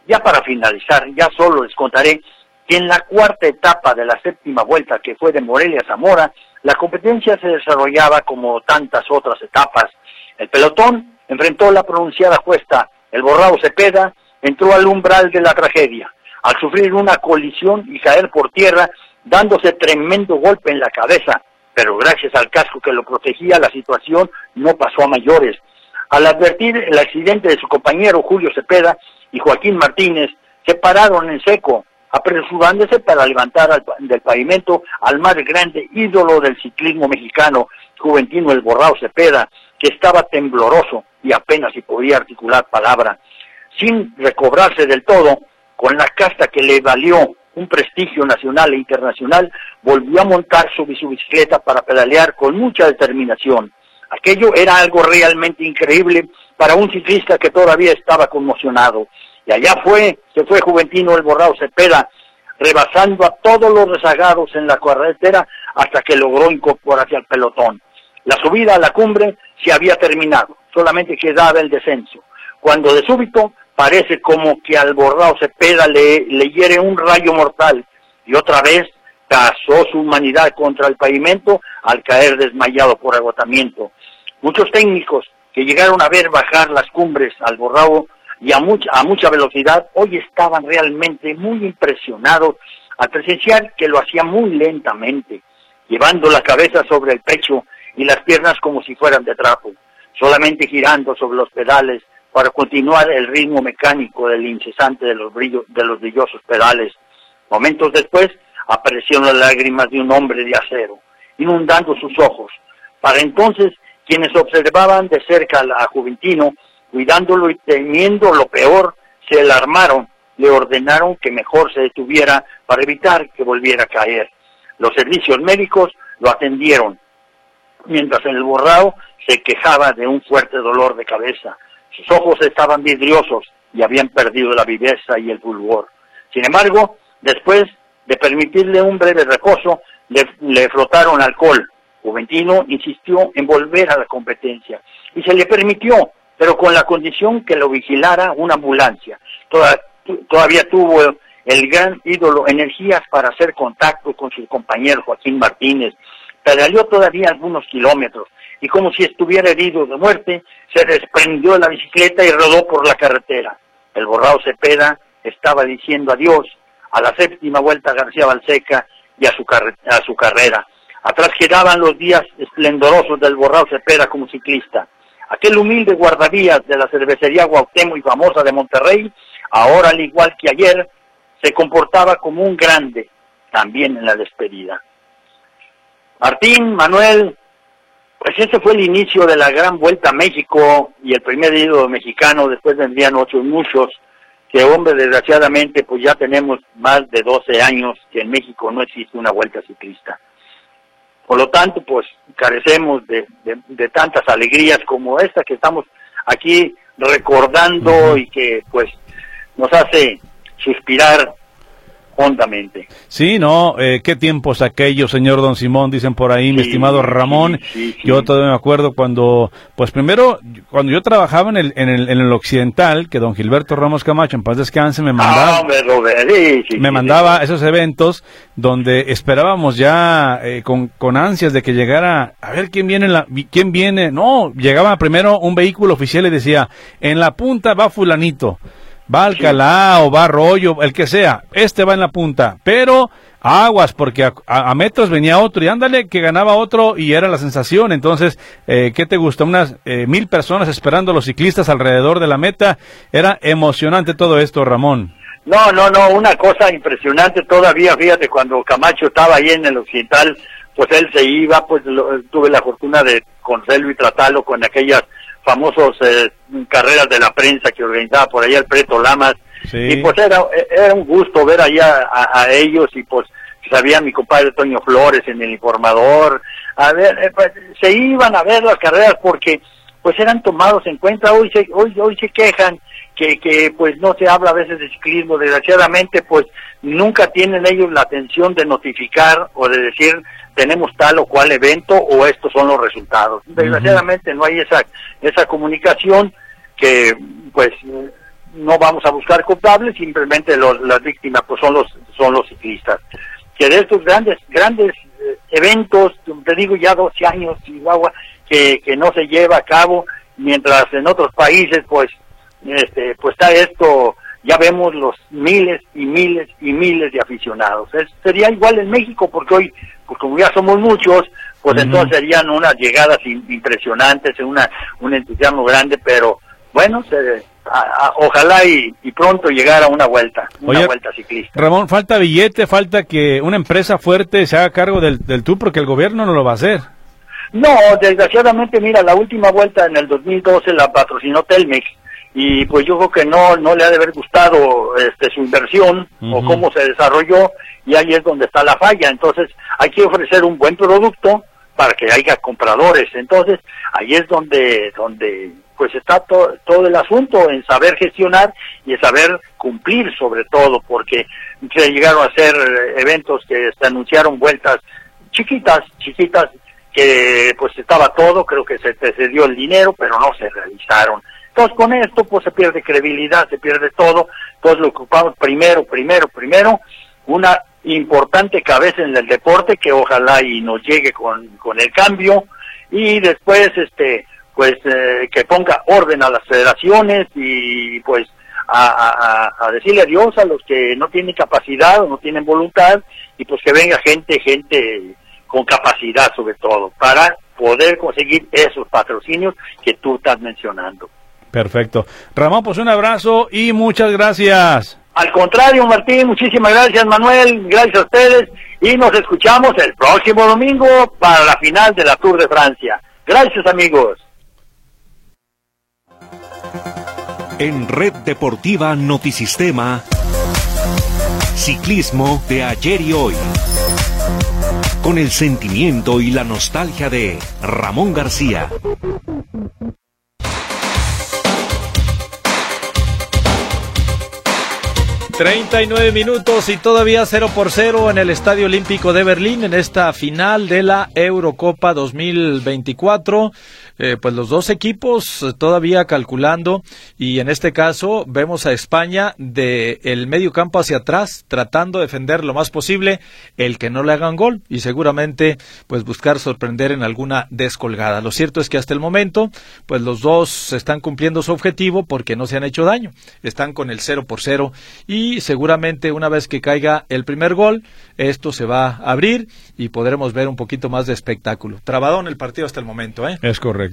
Ya para finalizar, ya solo les contaré que en la cuarta etapa de la séptima vuelta, que fue de Morelia a Zamora, la competencia se desarrollaba como tantas otras etapas. El pelotón enfrentó la pronunciada jueza, el Borrao Cepeda, entró al umbral de la tragedia, al sufrir una colisión y caer por tierra, dándose tremendo golpe en la cabeza, pero gracias al casco que lo protegía, la situación no pasó a mayores. Al advertir el accidente de su compañero Julio Cepeda y Joaquín Martínez, se pararon en seco, apresurándose para levantar al, del pavimento al más grande ídolo del ciclismo mexicano, Juventino el Borrao Cepeda, que estaba tembloroso y apenas si podía articular palabra. Sin recobrarse del todo, con la casta que le valió un prestigio nacional e internacional, volvió a montar su, su bicicleta para pedalear con mucha determinación. Aquello era algo realmente increíble para un ciclista que todavía estaba conmocionado. Y allá fue, se fue Juventino el Borrao Cepeda, rebasando a todos los rezagados en la carretera hasta que logró incorporarse al pelotón. La subida a la cumbre se había terminado, solamente quedaba el descenso, cuando de súbito parece como que al Borrao Cepeda le, le hiere un rayo mortal, y otra vez cazó su humanidad contra el pavimento al caer desmayado por agotamiento. Muchos técnicos que llegaron a ver bajar las cumbres al Borrao y a mucha, a mucha velocidad, hoy estaban realmente muy impresionados al presenciar que lo hacía muy lentamente, llevando la cabeza sobre el pecho y las piernas como si fueran de trapo, solamente girando sobre los pedales para continuar el ritmo mecánico del incesante de los, brillos, de los brillosos pedales. Momentos después aparecieron las lágrimas de un hombre de acero, inundando sus ojos. Para entonces, quienes observaban de cerca a Juventino, cuidándolo y temiendo lo peor, se alarmaron, le ordenaron que mejor se detuviera para evitar que volviera a caer. Los servicios médicos lo atendieron, mientras el Borrao se quejaba de un fuerte dolor de cabeza. Sus ojos estaban vidriosos y habían perdido la viveza y el fulgor. Sin embargo, después de permitirle un breve reposo, le, le frotaron alcohol. Juventino insistió en volver a la competencia y se le permitió, pero con la condición que lo vigilara una ambulancia. Toda, todavía tuvo el gran ídolo energías para hacer contacto con su compañero Joaquín Martínez. Pedaleó todavía algunos kilómetros y como si estuviera herido de muerte, se desprendió de la bicicleta y rodó por la carretera. El Borrao Cepeda estaba diciendo adiós a la séptima vuelta a García Balseca y a su, a su carrera. Atrás quedaban los días esplendorosos del Borrao Cepeda como ciclista. Aquel humilde guardavías de la cervecería Cuauhtémoc y famosa de Monterrey, ahora al igual que ayer, se comportaba como un grande, también en la despedida. Martín, Manuel, pues ese fue el inicio de la gran Vuelta a México y el primer ídolo mexicano. Después vendrían otros muchos, que hombre, desgraciadamente, pues ya tenemos más de doce años que en México no existe una vuelta ciclista. Por lo tanto, pues carecemos de, de, de tantas alegrías como esta que estamos aquí recordando uh-huh. y que pues nos hace suspirar hondamente. Sí, no, eh, qué tiempos aquellos, señor Don Simón, dicen por ahí, sí, mi estimado Ramón. Sí, sí, sí. Yo todavía me acuerdo cuando, pues primero, cuando yo trabajaba en el, en el, en el Occidental, que don Gilberto Ramos Camacho, en paz descanse, me mandaba, ah, hombre, Robert, sí, sí, me sí, mandaba sí. esos eventos donde esperábamos ya eh, con, con ansias de que llegara, a ver quién viene, la, quién viene, no, llegaba primero un vehículo oficial y decía, en la punta va fulanito. Va Alcalá sí. o va Arroyo, el que sea, este va en la punta, pero aguas, porque a, a, a metros venía otro, y ándale, que ganaba otro, y era la sensación. Entonces, eh, ¿qué te gusta? Unas eh, mil personas esperando a los ciclistas alrededor de la meta. Era emocionante todo esto, Ramón. No, no, no, una cosa impresionante todavía, fíjate, cuando Camacho estaba ahí en el Occidental, pues él se iba, pues lo, tuve la fortuna de conocerlo y tratarlo con aquellas famosos eh, carreras de la prensa que organizaba por allá el Preto Lamas, sí. y pues era era un gusto ver allá a, a ellos, y pues sabía mi compadre Toño Flores en El Informador, a ver, eh, pues, se iban a ver las carreras porque pues eran tomados en cuenta. Hoy se, hoy, hoy se quejan que, que pues no se habla a veces de ciclismo, desgraciadamente pues nunca tienen ellos la atención de notificar o de decir tenemos tal o cual evento o estos son los resultados. Desgraciadamente uh-huh. no hay esa esa comunicación que pues no vamos a buscar culpables, simplemente los, las víctimas pues son los son los ciclistas. Que de estos grandes grandes eh, eventos, te digo ya doce años, Chihuahua, que, que no se lleva a cabo, mientras en otros países pues este pues está esto, ya vemos los miles y miles y miles de aficionados. Es, sería igual en México, porque hoy, pues como ya somos muchos, pues uh-huh. entonces serían unas llegadas impresionantes, una un entusiasmo grande, pero bueno, se, a, a, ojalá y, y pronto llegara una vuelta, una Oye, vuelta ciclista. Ramón, falta billete, falta que una empresa fuerte se haga cargo del, del tour, porque el gobierno no lo va a hacer. No, desgraciadamente, mira, la última vuelta en el dos mil doce la patrocinó Telmex, y pues yo creo que no no le ha de haber gustado este su inversión uh-huh. o cómo se desarrolló, y ahí es donde está la falla. Entonces hay que ofrecer un buen producto para que haya compradores. Entonces ahí es donde donde pues está to, todo el asunto, en saber gestionar y en saber cumplir, sobre todo, porque se llegaron a hacer eventos que se anunciaron vueltas chiquitas, chiquitas, que pues estaba todo, creo que se, se dio el dinero, pero no se realizaron. Entonces con esto pues se pierde credibilidad, se pierde todo. Entonces lo ocupamos primero, primero, primero, una importante cabeza en el deporte, que ojalá y nos llegue con, con el cambio, y después este pues eh, que ponga orden a las federaciones, y pues a, a, a decirle adiós a los que no tienen capacidad o no tienen voluntad, y pues que venga gente, gente con capacidad sobre todo, para poder conseguir esos patrocinios que tú estás mencionando. Perfecto. Ramón, pues un abrazo y muchas gracias. Al contrario, Martín, muchísimas gracias, Manuel, gracias a ustedes, y nos escuchamos el próximo domingo para la final de la Tour de Francia. Gracias, amigos. En Red Deportiva Notisistema, ciclismo de ayer y hoy, con el sentimiento y la nostalgia de Ramón García. treinta y nueve minutos y todavía cero por cero en el Estadio Olímpico de Berlín en esta final de la Eurocopa dos mil veinticuatro. Eh, pues los dos equipos todavía calculando, y en este caso vemos a España de el medio campo hacia atrás, tratando de defender lo más posible el que no le hagan gol, y seguramente pues buscar sorprender en alguna descolgada. Lo cierto es que hasta el momento pues los dos están cumpliendo su objetivo, porque no se han hecho daño, están con el cero por cero, y seguramente una vez que caiga el primer gol, esto se va a abrir y podremos ver un poquito más de espectáculo. Trabadón el partido hasta el momento, ¿eh? Es correcto.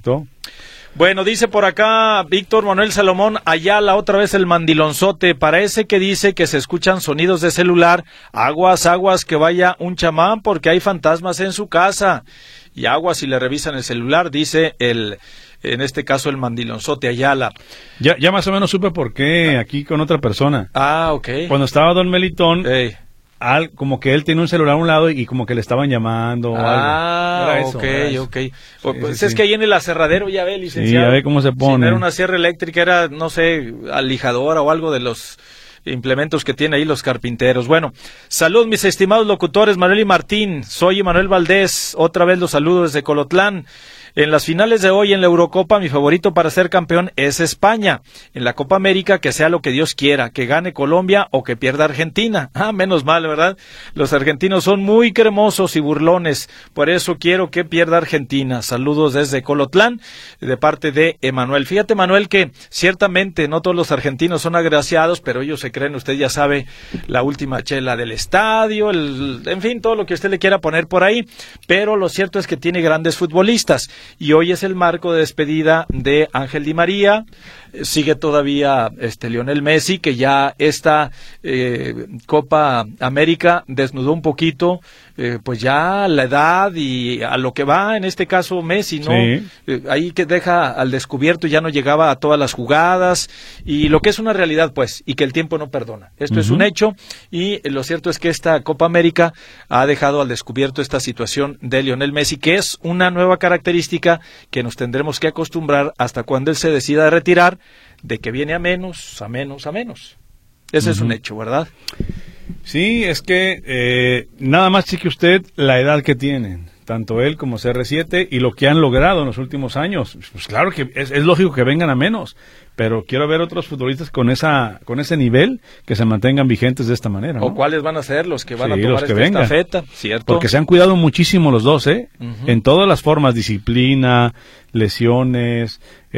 Bueno, dice por acá Víctor Manuel Salomón Ayala, otra vez el mandilonzote, para ese que dice que se escuchan sonidos de celular, aguas, aguas, que vaya un chamán porque hay fantasmas en su casa, y aguas si le revisan el celular, dice el, en este caso el mandilonzote Ayala. Ya, ya más o menos supe por qué, aquí con otra persona. Ah, ok. Cuando estaba Don Melitón, hey. Al, como que él tiene un celular a un lado y como que le estaban llamando o ah, algo. Eso, ok, ok. Sí, pues sí, es sí. que ahí en el aserradero ya ve, licenciado. Sí, ya ve cómo se pone. Si no era una sierra eléctrica, era, no sé, alijadora o algo de los implementos que tienen ahí los carpinteros. Bueno, salud mis estimados locutores Manuel y Martín, soy Manuel Valdés, otra vez los saludo desde Colotlán. En las finales de hoy en la Eurocopa, mi favorito para ser campeón es España. En la Copa América, que sea lo que Dios quiera, que gane Colombia o que pierda Argentina. Ah, menos mal, ¿verdad? Los argentinos son muy cremosos y burlones, por eso quiero que pierda Argentina. Saludos desde Colotlán, de parte de Emanuel. Fíjate, Manuel, que ciertamente no todos los argentinos son agraciados, pero ellos se creen, usted ya sabe, la última chela del estadio, el, en fin, todo lo que usted le quiera poner por ahí, pero lo cierto es que tiene grandes futbolistas. Y hoy es el marco de despedida de Ángel Di María, sigue todavía este Lionel Messi, que ya esta eh, Copa América desnudó un poquito, eh, pues ya la edad y a lo que va, en este caso Messi, ¿no? Sí. Eh, ahí que deja al descubierto, ya no llegaba a todas las jugadas, y lo que es una realidad, pues, y que el tiempo no perdona. Esto uh-huh. es un hecho, y eh, lo cierto es que esta Copa América ha dejado al descubierto esta situación de Lionel Messi, que es una nueva característica que nos tendremos que acostumbrar hasta cuando él se decida retirar, de que viene a menos, a menos, a menos. Ese uh-huh. es un hecho, ¿verdad? Sí, es que eh, nada más cheque usted la edad que tienen. tanto él como C R siete, y lo que han logrado en los últimos años. Pues claro que es, es lógico que vengan a menos, pero quiero ver otros futbolistas con esa con ese nivel que se mantengan vigentes de esta manera, ¿no? ¿O cuáles van a ser los que van Sí, a tomar los que esta vengan. estafeta? ¿Cierto? Porque se han cuidado muchísimo los dos, ¿eh? Ujú. En todas las formas, disciplina, lesiones,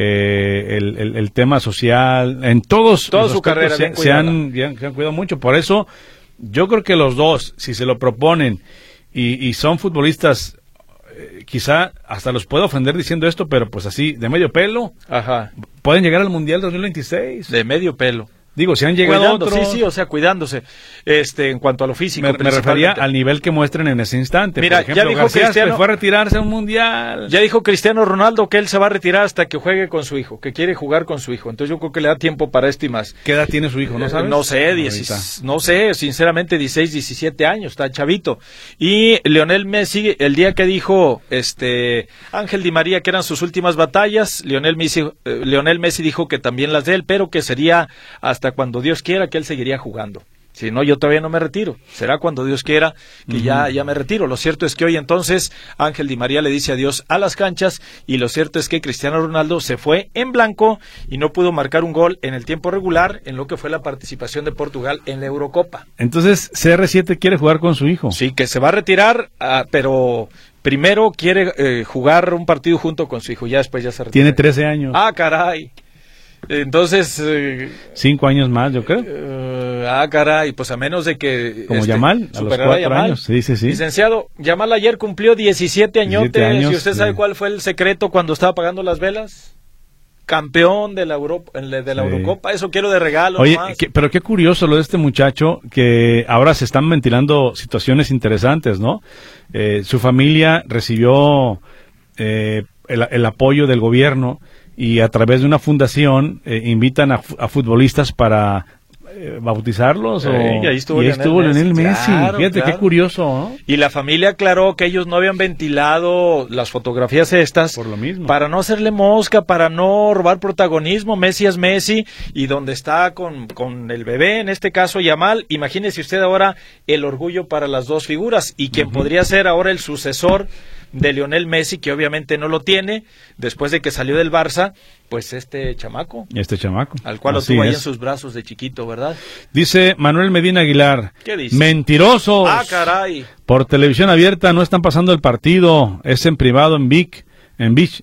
eh, el, el, el tema social, en todos Toda los su aspectos carrera se, bien se han, bien- se han cuidado mucho. Por eso, yo creo que los dos, si se lo proponen y, y son futbolistas, eh, quizá hasta los puedo ofender diciendo esto, pero pues así, de medio pelo, Ajá, pueden llegar al Mundial dos mil veintiséis. de medio pelo. Digo, si han llegado Cuidando, otros... sí, sí, o sea, cuidándose. Este, en cuanto a lo físico, Me, me refería principalmente. al nivel que muestren en ese instante. Mira, Por ejemplo, ya dijo García Cristiano- se fue a retirarse a un mundial. Ya dijo Cristiano Ronaldo que él se va a retirar hasta que juegue con su hijo, que quiere jugar con su hijo. Entonces yo creo que le da tiempo para esto y más. ¿Qué edad tiene su hijo? ¿No Eh, sabes? No sé, Ahorita. diecis- no sé, sinceramente dieciséis, diecisiete años, está chavito. Y Lionel Messi, el día que dijo este Ángel Di María que eran sus últimas batallas, Lionel Messi, eh, Lionel Messi dijo que también las de él, pero que sería hasta cuando Dios quiera que él seguiría jugando. Si no, yo todavía no me retiro. Será cuando Dios quiera que ya, ya me retiro. Lo cierto es que hoy entonces Ángel Di María le dice adiós a las canchas y lo cierto es que Cristiano Ronaldo se fue en blanco y no pudo marcar un gol en el tiempo regular en lo que fue la participación de Portugal en la Eurocopa. Entonces, C R siete quiere jugar con su hijo. Sí, que se va a retirar, ah, pero primero quiere eh, jugar un partido junto con su hijo. Ya después ya se retira. Tiene trece años. Ah, caray. Entonces... Eh, Cinco años más, yo creo. Eh, ah, caray, pues a menos de que... Como Yamal, a los superara cuatro Yamal. años. Sí, sí, sí. Licenciado, Yamal ayer cumplió diecisiete añotes. diecisiete años, ¿Y usted sabe sí. cuál fue el secreto cuando estaba apagando las velas? Campeón de la, Europa, de la Sí. Eurocopa. Eso quiero de regalo. Oye, nomás. que- pero qué curioso lo de este muchacho, que ahora se están ventilando situaciones interesantes, ¿no? Eh, su familia recibió eh, el, el apoyo del gobierno y a través de una fundación eh, invitan a, fu- a futbolistas para eh, bautizarlos. Sí, o, y ahí estuvo y ahí Lionel estuvo Lionel Messi. Messi. Claro, Fíjate claro. qué curioso, ¿no? Y la familia aclaró que ellos no habían ventilado las fotografías estas Por lo mismo. para no hacerle mosca, para no robar protagonismo. Messi es Messi y donde está con, con el bebé, en este caso Yamal, imagínese usted ahora el orgullo para las dos figuras y quien podría ser ahora el sucesor de Lionel Messi, que obviamente no lo tiene, después de que salió del Barça, pues este chamaco, Este chamaco. al cual lo Así tuvo ahí es. en sus brazos de chiquito, ¿verdad? Dice Manuel Medina Aguilar. ¿Qué dice? Mentirosos. ¡Ah, caray! Por televisión abierta no están pasando el partido, es en privado en Vic, en Beach.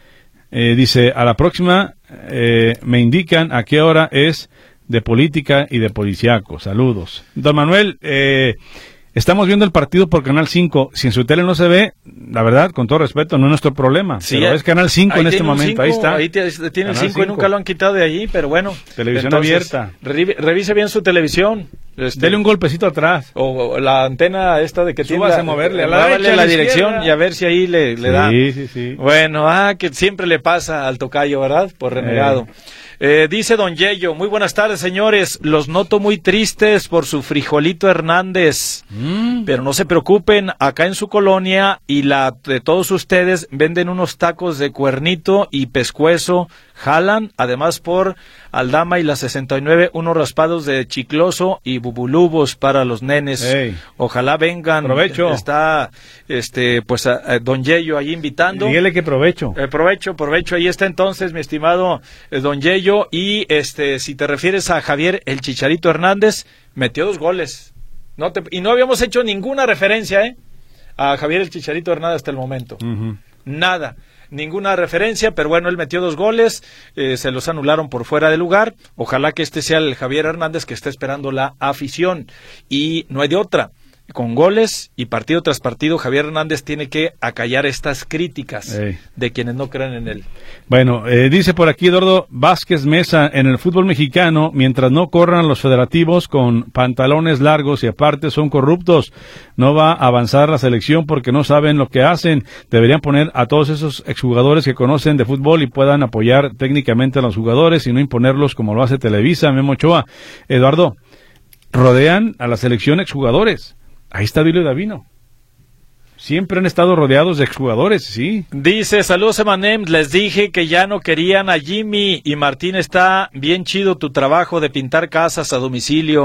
Eh, dice, a la próxima eh, me indican a qué hora es de política y de policiaco. Saludos. Don Manuel, eh, estamos viendo el partido por Canal cinco. Si en su tele no se ve, la verdad, con todo respeto, no es nuestro problema. Sí, pero eh, es Canal cinco ahí en este tiene un momento. cinco, Ahí está. Ahí te- tiene el Canal cinco y nunca lo han quitado de allí, pero bueno. Televisión Entonces, abierta. revi- Revise bien su televisión. Este, Dele un golpecito atrás. o, o la antena esta de que tiene Súbase la, a moverle a la muévale derecha, a la la dirección izquierda. y a ver si ahí le, le da. Sí, sí, sí. Bueno, ah, que siempre le pasa al tocayo, ¿verdad? Por renegado. Eh, dice Don Yello, muy buenas tardes, señores. Los noto muy tristes por su frijolito Hernández. Mm. Pero no se preocupen, acá en su colonia y la de todos ustedes venden unos tacos de cuernito y pescuezo, jalan, además por Aldama y la sesenta y nueve, unos raspados de chicloso y bubulubos para los nenes. Ey. Ojalá vengan. Provecho. Está, este, pues, a, a Don Yello ahí invitando. Dígale que provecho. Eh, provecho, provecho. Ahí está entonces, mi estimado eh, Don Yello. Y este, si te refieres a Javier el Chicharito Hernández, metió dos goles. No te, y no habíamos hecho ninguna referencia, ¿eh? A Javier el Chicharito Hernández hasta el momento. Ujú. Nada. Ninguna referencia, pero bueno, él metió dos goles, eh, se los anularon por fuera de lugar. Ojalá que este sea el Javier Hernández que está esperando la afición. Y no hay de otra. Con goles y partido tras partido, Javier Hernández tiene que acallar estas críticas Ey. de quienes no creen en él. Bueno, eh, dice por aquí Eduardo Vázquez Mesa, en el fútbol mexicano, mientras no corran los federativos con pantalones largos y aparte son corruptos, no va a avanzar la selección porque no saben lo que hacen. Deberían poner a todos esos exjugadores que conocen de fútbol y puedan apoyar técnicamente a los jugadores y no imponerlos como lo hace Televisa, Memo Ochoa. Eduardo, rodean a la selección exjugadores. Ahí está Duilio Davino. Siempre han estado rodeados de exjugadores, sí. Dice, saludos Emanem, les dije que ya no querían a Jimmy y Martín, está bien chido tu trabajo de pintar casas a domicilio.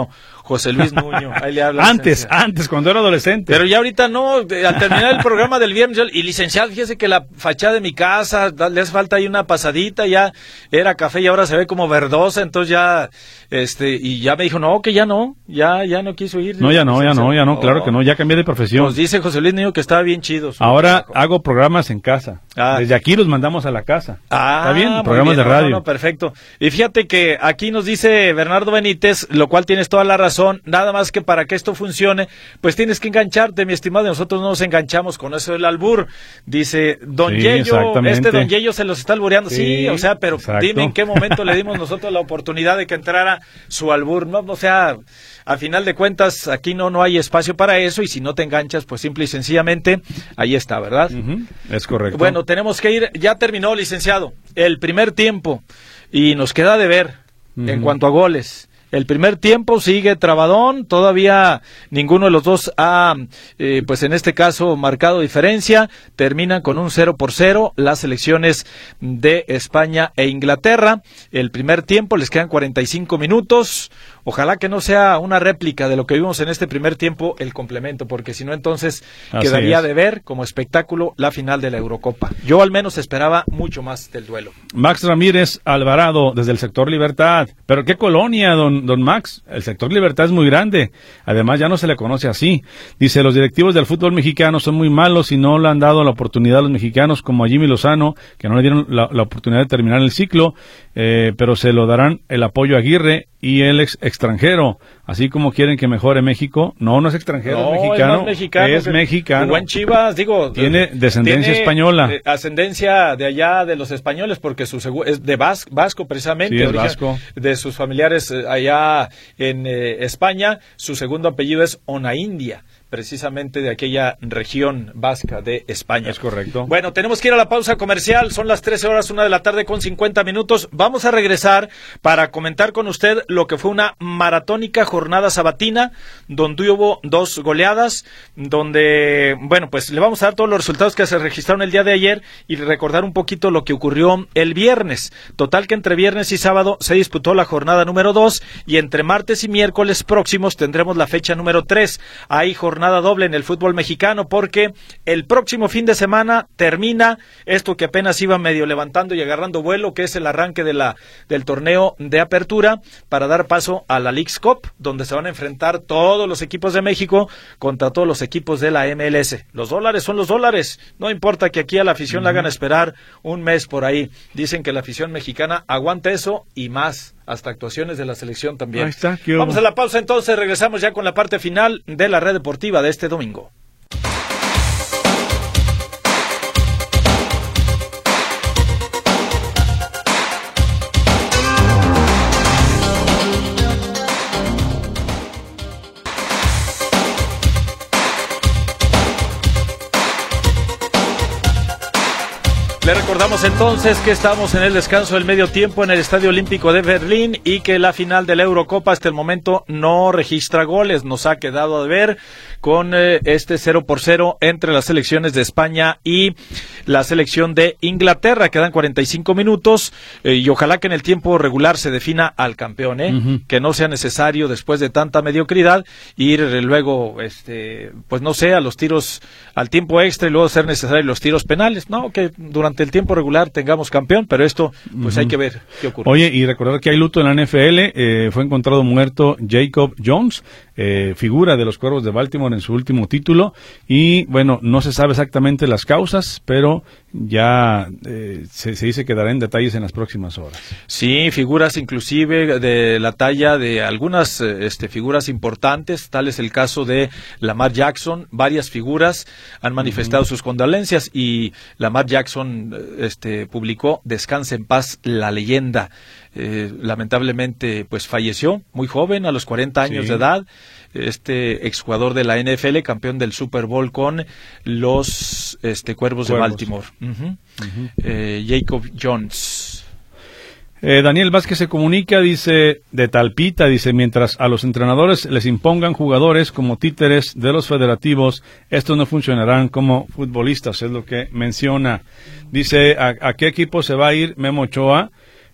José Luis Nuño. Ahí le habla. Antes, licenciado. Antes, cuando era adolescente. Pero ya ahorita no, al terminar el programa del viernes, yo, y licenciado, fíjese que la fachada de mi casa, le hace falta ahí una pasadita, ya era café y ahora se ve como verdosa, entonces ya, este, y ya me dijo, no, que ya no, ya, ya no quiso ir. No, ya no, ya no, ya no, claro que no, ya cambié de profesión. Nos dice José Luis Niño que estaba bien chido. Ahora trabajo. Hago programas en casa. Ah. Desde aquí los mandamos a la casa. Ah, está bien, programas bien, de radio. No, no, perfecto. Y fíjate que aquí nos dice Bernardo Benítez, lo cual tienes toda la razón, nada más que para que esto funcione, pues tienes que engancharte, mi estimado, nosotros no nos enganchamos con eso del albur. Dice, Don sí, Yeyo, este Don Yeyo se los está albureando. Sí, sí, o sea, pero exacto. Dime en qué momento le dimos nosotros la oportunidad de que entrara su albur, no, o sea, a final de cuentas, aquí no, no hay espacio para eso, y si no te enganchas, pues simple y sencillamente, ahí está, ¿verdad? Uh-huh. Es correcto. Bueno, tenemos que ir, ya terminó, licenciado, el primer tiempo, y nos queda de ver uh-huh. en cuanto a goles. El primer tiempo sigue trabadón, todavía ninguno de los dos ha, eh, pues en este caso, marcado diferencia, terminan con un cero por cero las selecciones de España e Inglaterra. El primer tiempo, les quedan cuarenta y cinco minutos, ojalá que no sea una réplica de lo que vimos en este primer tiempo, el complemento, porque si no entonces Así quedaría es. de ver como espectáculo la final de la Eurocopa. Yo al menos esperaba mucho más del duelo. Max Ramírez Alvarado, desde el sector Libertad, pero qué colonia, don Don Max, el sector Libertad es muy grande, además ya no se le conoce así. Dice, los directivos del fútbol mexicano son muy malos y no le han dado la oportunidad a los mexicanos, como a Jimmy Lozano, que no le dieron la, la oportunidad de terminar el ciclo, eh, pero se lo darán el apoyo a Aguirre y el ex extranjero, así como quieren que mejore México. No, no es extranjero, no, es mexicano, es, mexicano, es mexicano. Buen Chivas, digo, tiene descendencia tiene, española, eh, ascendencia de allá de los españoles, porque su es de Vas, vasco precisamente, sí, es vasco. De sus familiares eh, allá en eh, España. Su segundo apellido es Onaindia, precisamente de aquella región vasca de España. Es correcto. Bueno, tenemos que ir a la pausa comercial, son las trece horas, una de la tarde con cincuenta minutos. Vamos a regresar para comentar con usted lo que fue una maratónica jornada sabatina, donde hubo dos goleadas, donde, bueno, pues le vamos a dar todos los resultados que se registraron el día de ayer y recordar un poquito lo que ocurrió el viernes. Total que entre viernes y sábado se disputó la jornada número dos, y entre martes y miércoles próximos tendremos la fecha número tres. Hay jornada jornada doble en el fútbol mexicano, porque el próximo fin de semana termina esto que apenas iba medio levantando y agarrando vuelo, que es el arranque de la del torneo de apertura, para dar paso a la Leagues Cup, donde se van a enfrentar todos los equipos de México contra todos los equipos de la M L S. Los dólares son los dólares, no importa que aquí a la afición le hagan esperar un mes por ahí. Dicen que la afición mexicana aguanta eso y más, hasta actuaciones de la selección también. Ahí está, vamos a la pausa entonces, regresamos ya con la parte final de la red deportiva de este domingo. Le recordamos entonces que estamos en el descanso del medio tiempo en el Estadio Olímpico de Berlín y que la final de la Eurocopa hasta el momento no registra goles. Nos ha quedado de ver con eh, este cero por cero entre las selecciones de España y la selección de Inglaterra. Quedan cuarenta y cinco minutos eh, y ojalá que en el tiempo regular se defina al campeón, ¿eh? Uh-huh. Que no sea necesario, después de tanta mediocridad, ir eh, luego, este, pues no sé, a los tiros al tiempo extra y luego ser necesario los tiros penales. No, que durante el tiempo regular tengamos campeón, pero esto pues uh-huh. hay que ver qué ocurre. Oye, y recordar que hay luto en la N F L, eh, fue encontrado muerto Jacob Jones, eh, figura de los Cuervos de Baltimore en su último título, y bueno, no se sabe exactamente las causas, pero ya eh, se, se dice que dará en detalles en las próximas horas. Sí, figuras inclusive de la talla de algunas este, figuras importantes, tal es el caso de Lamar Jackson. Varias figuras han manifestado uh-huh. sus condolencias, y Lamar Jackson este, publicó "Descanse en paz la leyenda". Eh, lamentablemente pues falleció muy joven, a los cuarenta años sí. de edad, este exjugador de la N F L, campeón del Super Bowl con los este, Cuervos, Cuervos. de Baltimore. Uh-huh. Uh-huh. Eh, Jacob Jones. Eh, Daniel Vázquez se comunica, dice, de Talpita, dice, mientras a los entrenadores les impongan jugadores como títeres de los federativos, estos no funcionarán como futbolistas, es lo que menciona. Dice, ¿a, a qué equipo se va a ir Memo Ochoa?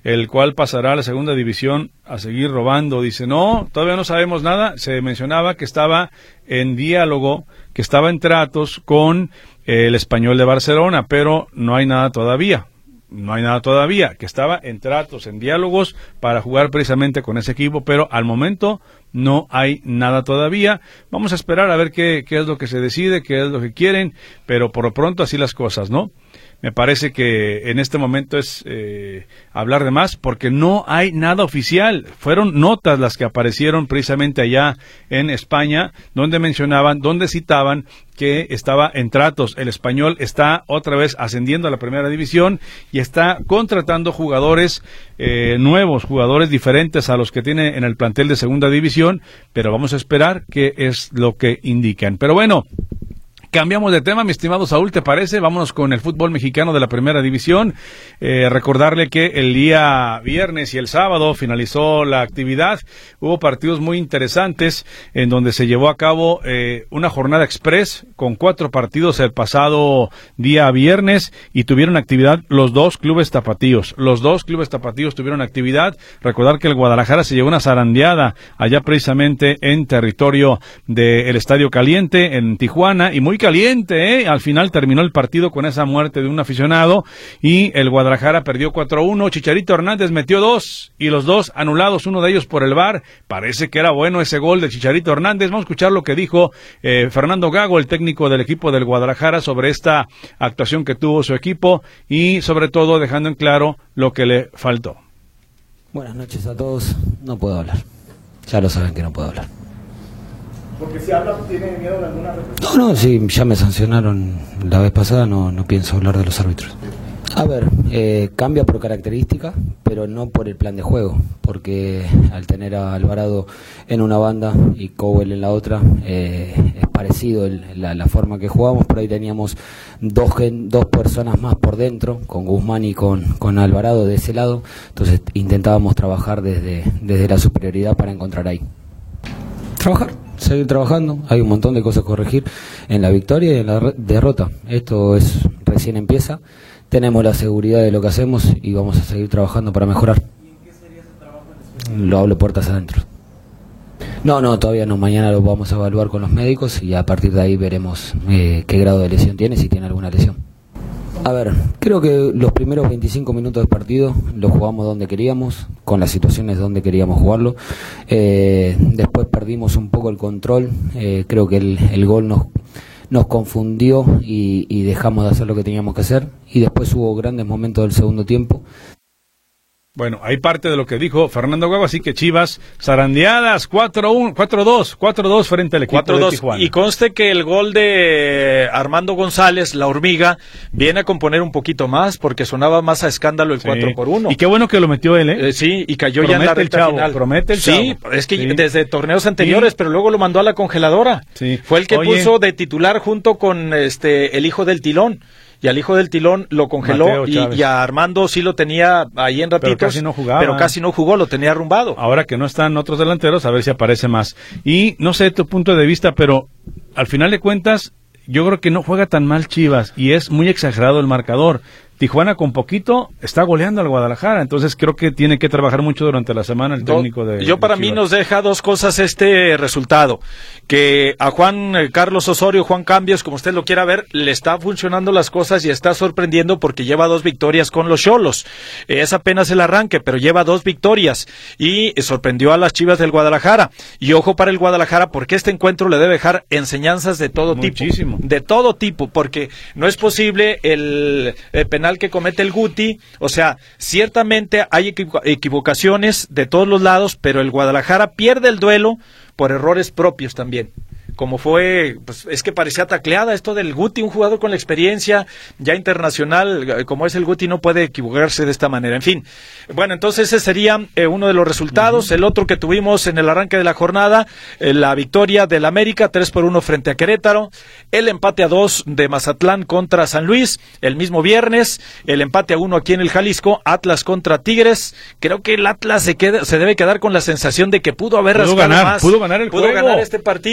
el cual pasará a la segunda división a seguir robando. Dice, no, todavía no sabemos nada. Se mencionaba que estaba en diálogo, que estaba en tratos con eh, el Español de Barcelona, pero no hay nada todavía. No hay nada todavía, que estaba en tratos, en diálogos para jugar precisamente con ese equipo, pero al momento no hay nada todavía. Vamos a esperar a ver qué, qué es lo que se decide, qué es lo que quieren, pero por lo pronto así las cosas, ¿no? Me parece que en este momento es eh, hablar de más porque no hay nada oficial. Fueron notas las que aparecieron precisamente allá en España, donde mencionaban, donde citaban que estaba en tratos. El Español está otra vez ascendiendo a la primera división y está contratando jugadores eh, nuevos, jugadores diferentes a los que tiene en el plantel de segunda división, pero vamos a esperar qué es lo que indican. Pero bueno, cambiamos de tema, mi estimado Saúl, ¿te parece? Vámonos con el fútbol mexicano de la primera división. Eh, recordarle que el día viernes y el sábado finalizó la actividad. Hubo partidos muy interesantes en donde se llevó a cabo eh, una jornada express con cuatro partidos el pasado día viernes y tuvieron actividad los dos clubes tapatíos. Los dos clubes tapatíos tuvieron actividad. Recordar que el Guadalajara se llevó una zarandeada allá precisamente en territorio del Estadio Caliente en Tijuana y muy caliente, ¿eh? Al final terminó el partido con esa muerte de un aficionado y el Guadalajara perdió cuatro a uno. Chicharito Hernández metió dos y los dos anulados, uno de ellos por el V A R. Parece que era bueno ese gol de Chicharito Hernández. Vamos a escuchar lo que dijo eh, Fernando Gago, el técnico del equipo del Guadalajara, sobre esta actuación que tuvo su equipo y sobre todo dejando en claro lo que le faltó. Buenas noches a todos. No puedo hablar. Ya lo saben que no puedo hablar. Porque si habla, ¿tiene miedo de alguna represión? No, no, sí, ya me sancionaron la vez pasada, no, no pienso hablar de los árbitros. A ver, eh, cambia por característica, pero no por el plan de juego, porque al tener a Alvarado en una banda y Cowell en la otra, eh, es parecido el, la, la forma que jugamos. Por ahí teníamos dos, gen, dos personas más por dentro, con Guzmán y con, con Alvarado de ese lado, entonces intentábamos trabajar desde, desde la superioridad para encontrar ahí. Trabajar. Seguir trabajando, hay un montón de cosas que corregir en la victoria y en la derrota. Esto es recién empieza, tenemos la seguridad de lo que hacemos y vamos a seguir trabajando para mejorar. ¿Y en qué sería ese trabajo en Lo hablo puertas adentro. No, no, todavía no, mañana lo vamos a evaluar con los médicos y a partir de ahí veremos eh, qué grado de lesión tiene, si tiene alguna lesión. A ver, creo que los primeros veinticinco minutos de partido los jugamos donde queríamos, con las situaciones donde queríamos jugarlo. Eh, después perdimos un poco el control, eh, creo que el, el gol nos, nos confundió y, y dejamos de hacer lo que teníamos que hacer. Y después hubo grandes momentos del segundo tiempo. Bueno, hay parte de lo que dijo Fernando Gago, así que Chivas zarandeadas, cuatro uno, cuatro dos, cuatro dos frente al equipo cuatro dos, de Tijuana. Y conste que el gol de Armando González, la hormiga, viene a componer un poquito más, porque sonaba más a escándalo el Sí. cuatro por uno. Y qué bueno que lo metió él, ¿eh? Eh, sí, y cayó Promete ya en la el recta chavo, final. promete el sí, chavo. es que Sí. desde torneos anteriores, Sí. pero luego lo mandó a la congeladora. Sí. Fue el que Oye. puso de titular junto con este el hijo del Tilón. Y al hijo del Tilón lo congeló Mateo y, Chávez. y a Armando sí lo tenía ahí en ratitos. Pero casi no jugaba. Pero casi no jugó, lo tenía arrumbado. Ahora que no están otros delanteros, a ver si aparece más. Y no sé tu punto de vista, pero al final de cuentas, yo creo que no juega tan mal Chivas y es muy exagerado el marcador. Tijuana con poquito está goleando al Guadalajara, entonces creo que tiene que trabajar mucho durante la semana el técnico de Yo para de mí Chivas. nos deja dos cosas este resultado, que a Juan eh, Carlos Osorio, Juan Cambios, como usted lo quiera ver, le está funcionando las cosas y está sorprendiendo porque lleva dos victorias con los Xolos. Eh, es apenas el arranque, pero lleva dos victorias y eh, sorprendió a las Chivas del Guadalajara. Y ojo para el Guadalajara, porque este encuentro le debe dejar enseñanzas de todo Muchísimo. tipo. De todo tipo, porque no es posible el, el penal que comete el Guti. O sea, ciertamente hay equivo- equivocaciones de todos los lados, pero el Guadalajara pierde el duelo por errores propios también. Como fue, pues es que parecía tacleada esto del Guti, un jugador con la experiencia ya internacional, como es el Guti, no puede equivocarse de esta manera. En fin, bueno, entonces ese sería eh, uno de los resultados. Uh-huh. El otro que tuvimos en el arranque de la jornada, eh, la victoria del América, tres por uno frente a Querétaro, el empate a dos de Mazatlán contra San Luis, el mismo viernes, el empate a uno aquí en el Jalisco, Atlas contra Tigres. Creo que el Atlas se, queda, se debe quedar con la sensación de que pudo haber Pudo rascado ganar, más, pudo ganar el pudo juego. ganar este partido.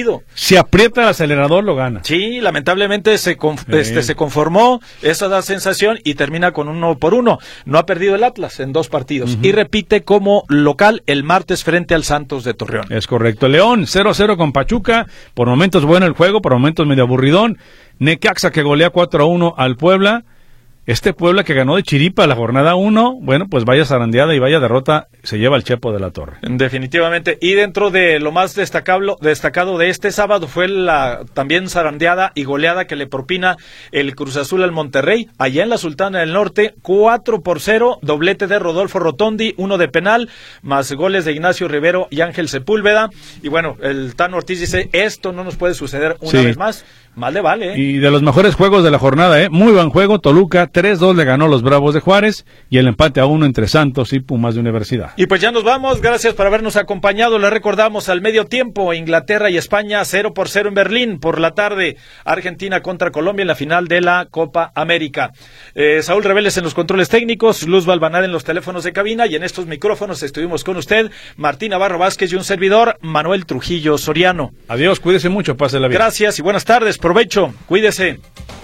si aprieta el acelerador lo gana. Sí, lamentablemente se, conf sí. este, se conformó, esa da sensación y termina con uno por uno. No ha perdido el Atlas en dos partidos uh-huh. y repite como local el martes frente al Santos de Torreón. Es correcto. León cero cero con Pachuca, por momentos bueno el juego, por momentos medio aburridón. Necaxa que golea cuatro a uno al Puebla. Este Puebla que ganó de chiripa la jornada uno, bueno, pues vaya zarandeada y vaya derrota, se lleva el Chepo de la Torre. Definitivamente, y dentro de lo más destacable, destacado de este sábado fue la también zarandeada y goleada que le propina el Cruz Azul al Monterrey, allá en la Sultana del Norte, cuatro por cero, doblete de Rodolfo Rotondi, uno de penal, más goles de Ignacio Rivero y Ángel Sepúlveda, y bueno, el Tano Ortiz dice, esto no nos puede suceder una sí. vez más. Mal le vale, ¿eh? Y de los mejores juegos de la jornada, ¿eh? Muy buen juego, Toluca, tres dos le ganó los Bravos de Juárez, y el empate a uno entre Santos y Pumas de Universidad. Y pues ya nos vamos, gracias por habernos acompañado, le recordamos al medio tiempo, Inglaterra y España cero por cero en Berlín, por la tarde, Argentina contra Colombia en la final de la Copa América. Eh, Saúl Reveles en los controles técnicos, Luz Balvanada en los teléfonos de cabina, y en estos micrófonos estuvimos con usted, Martín Navarro Vázquez y un servidor, Manuel Trujillo Soriano. Adiós, cuídese mucho, pásela bien. Gracias y buenas tardes. Provecho, cuídese.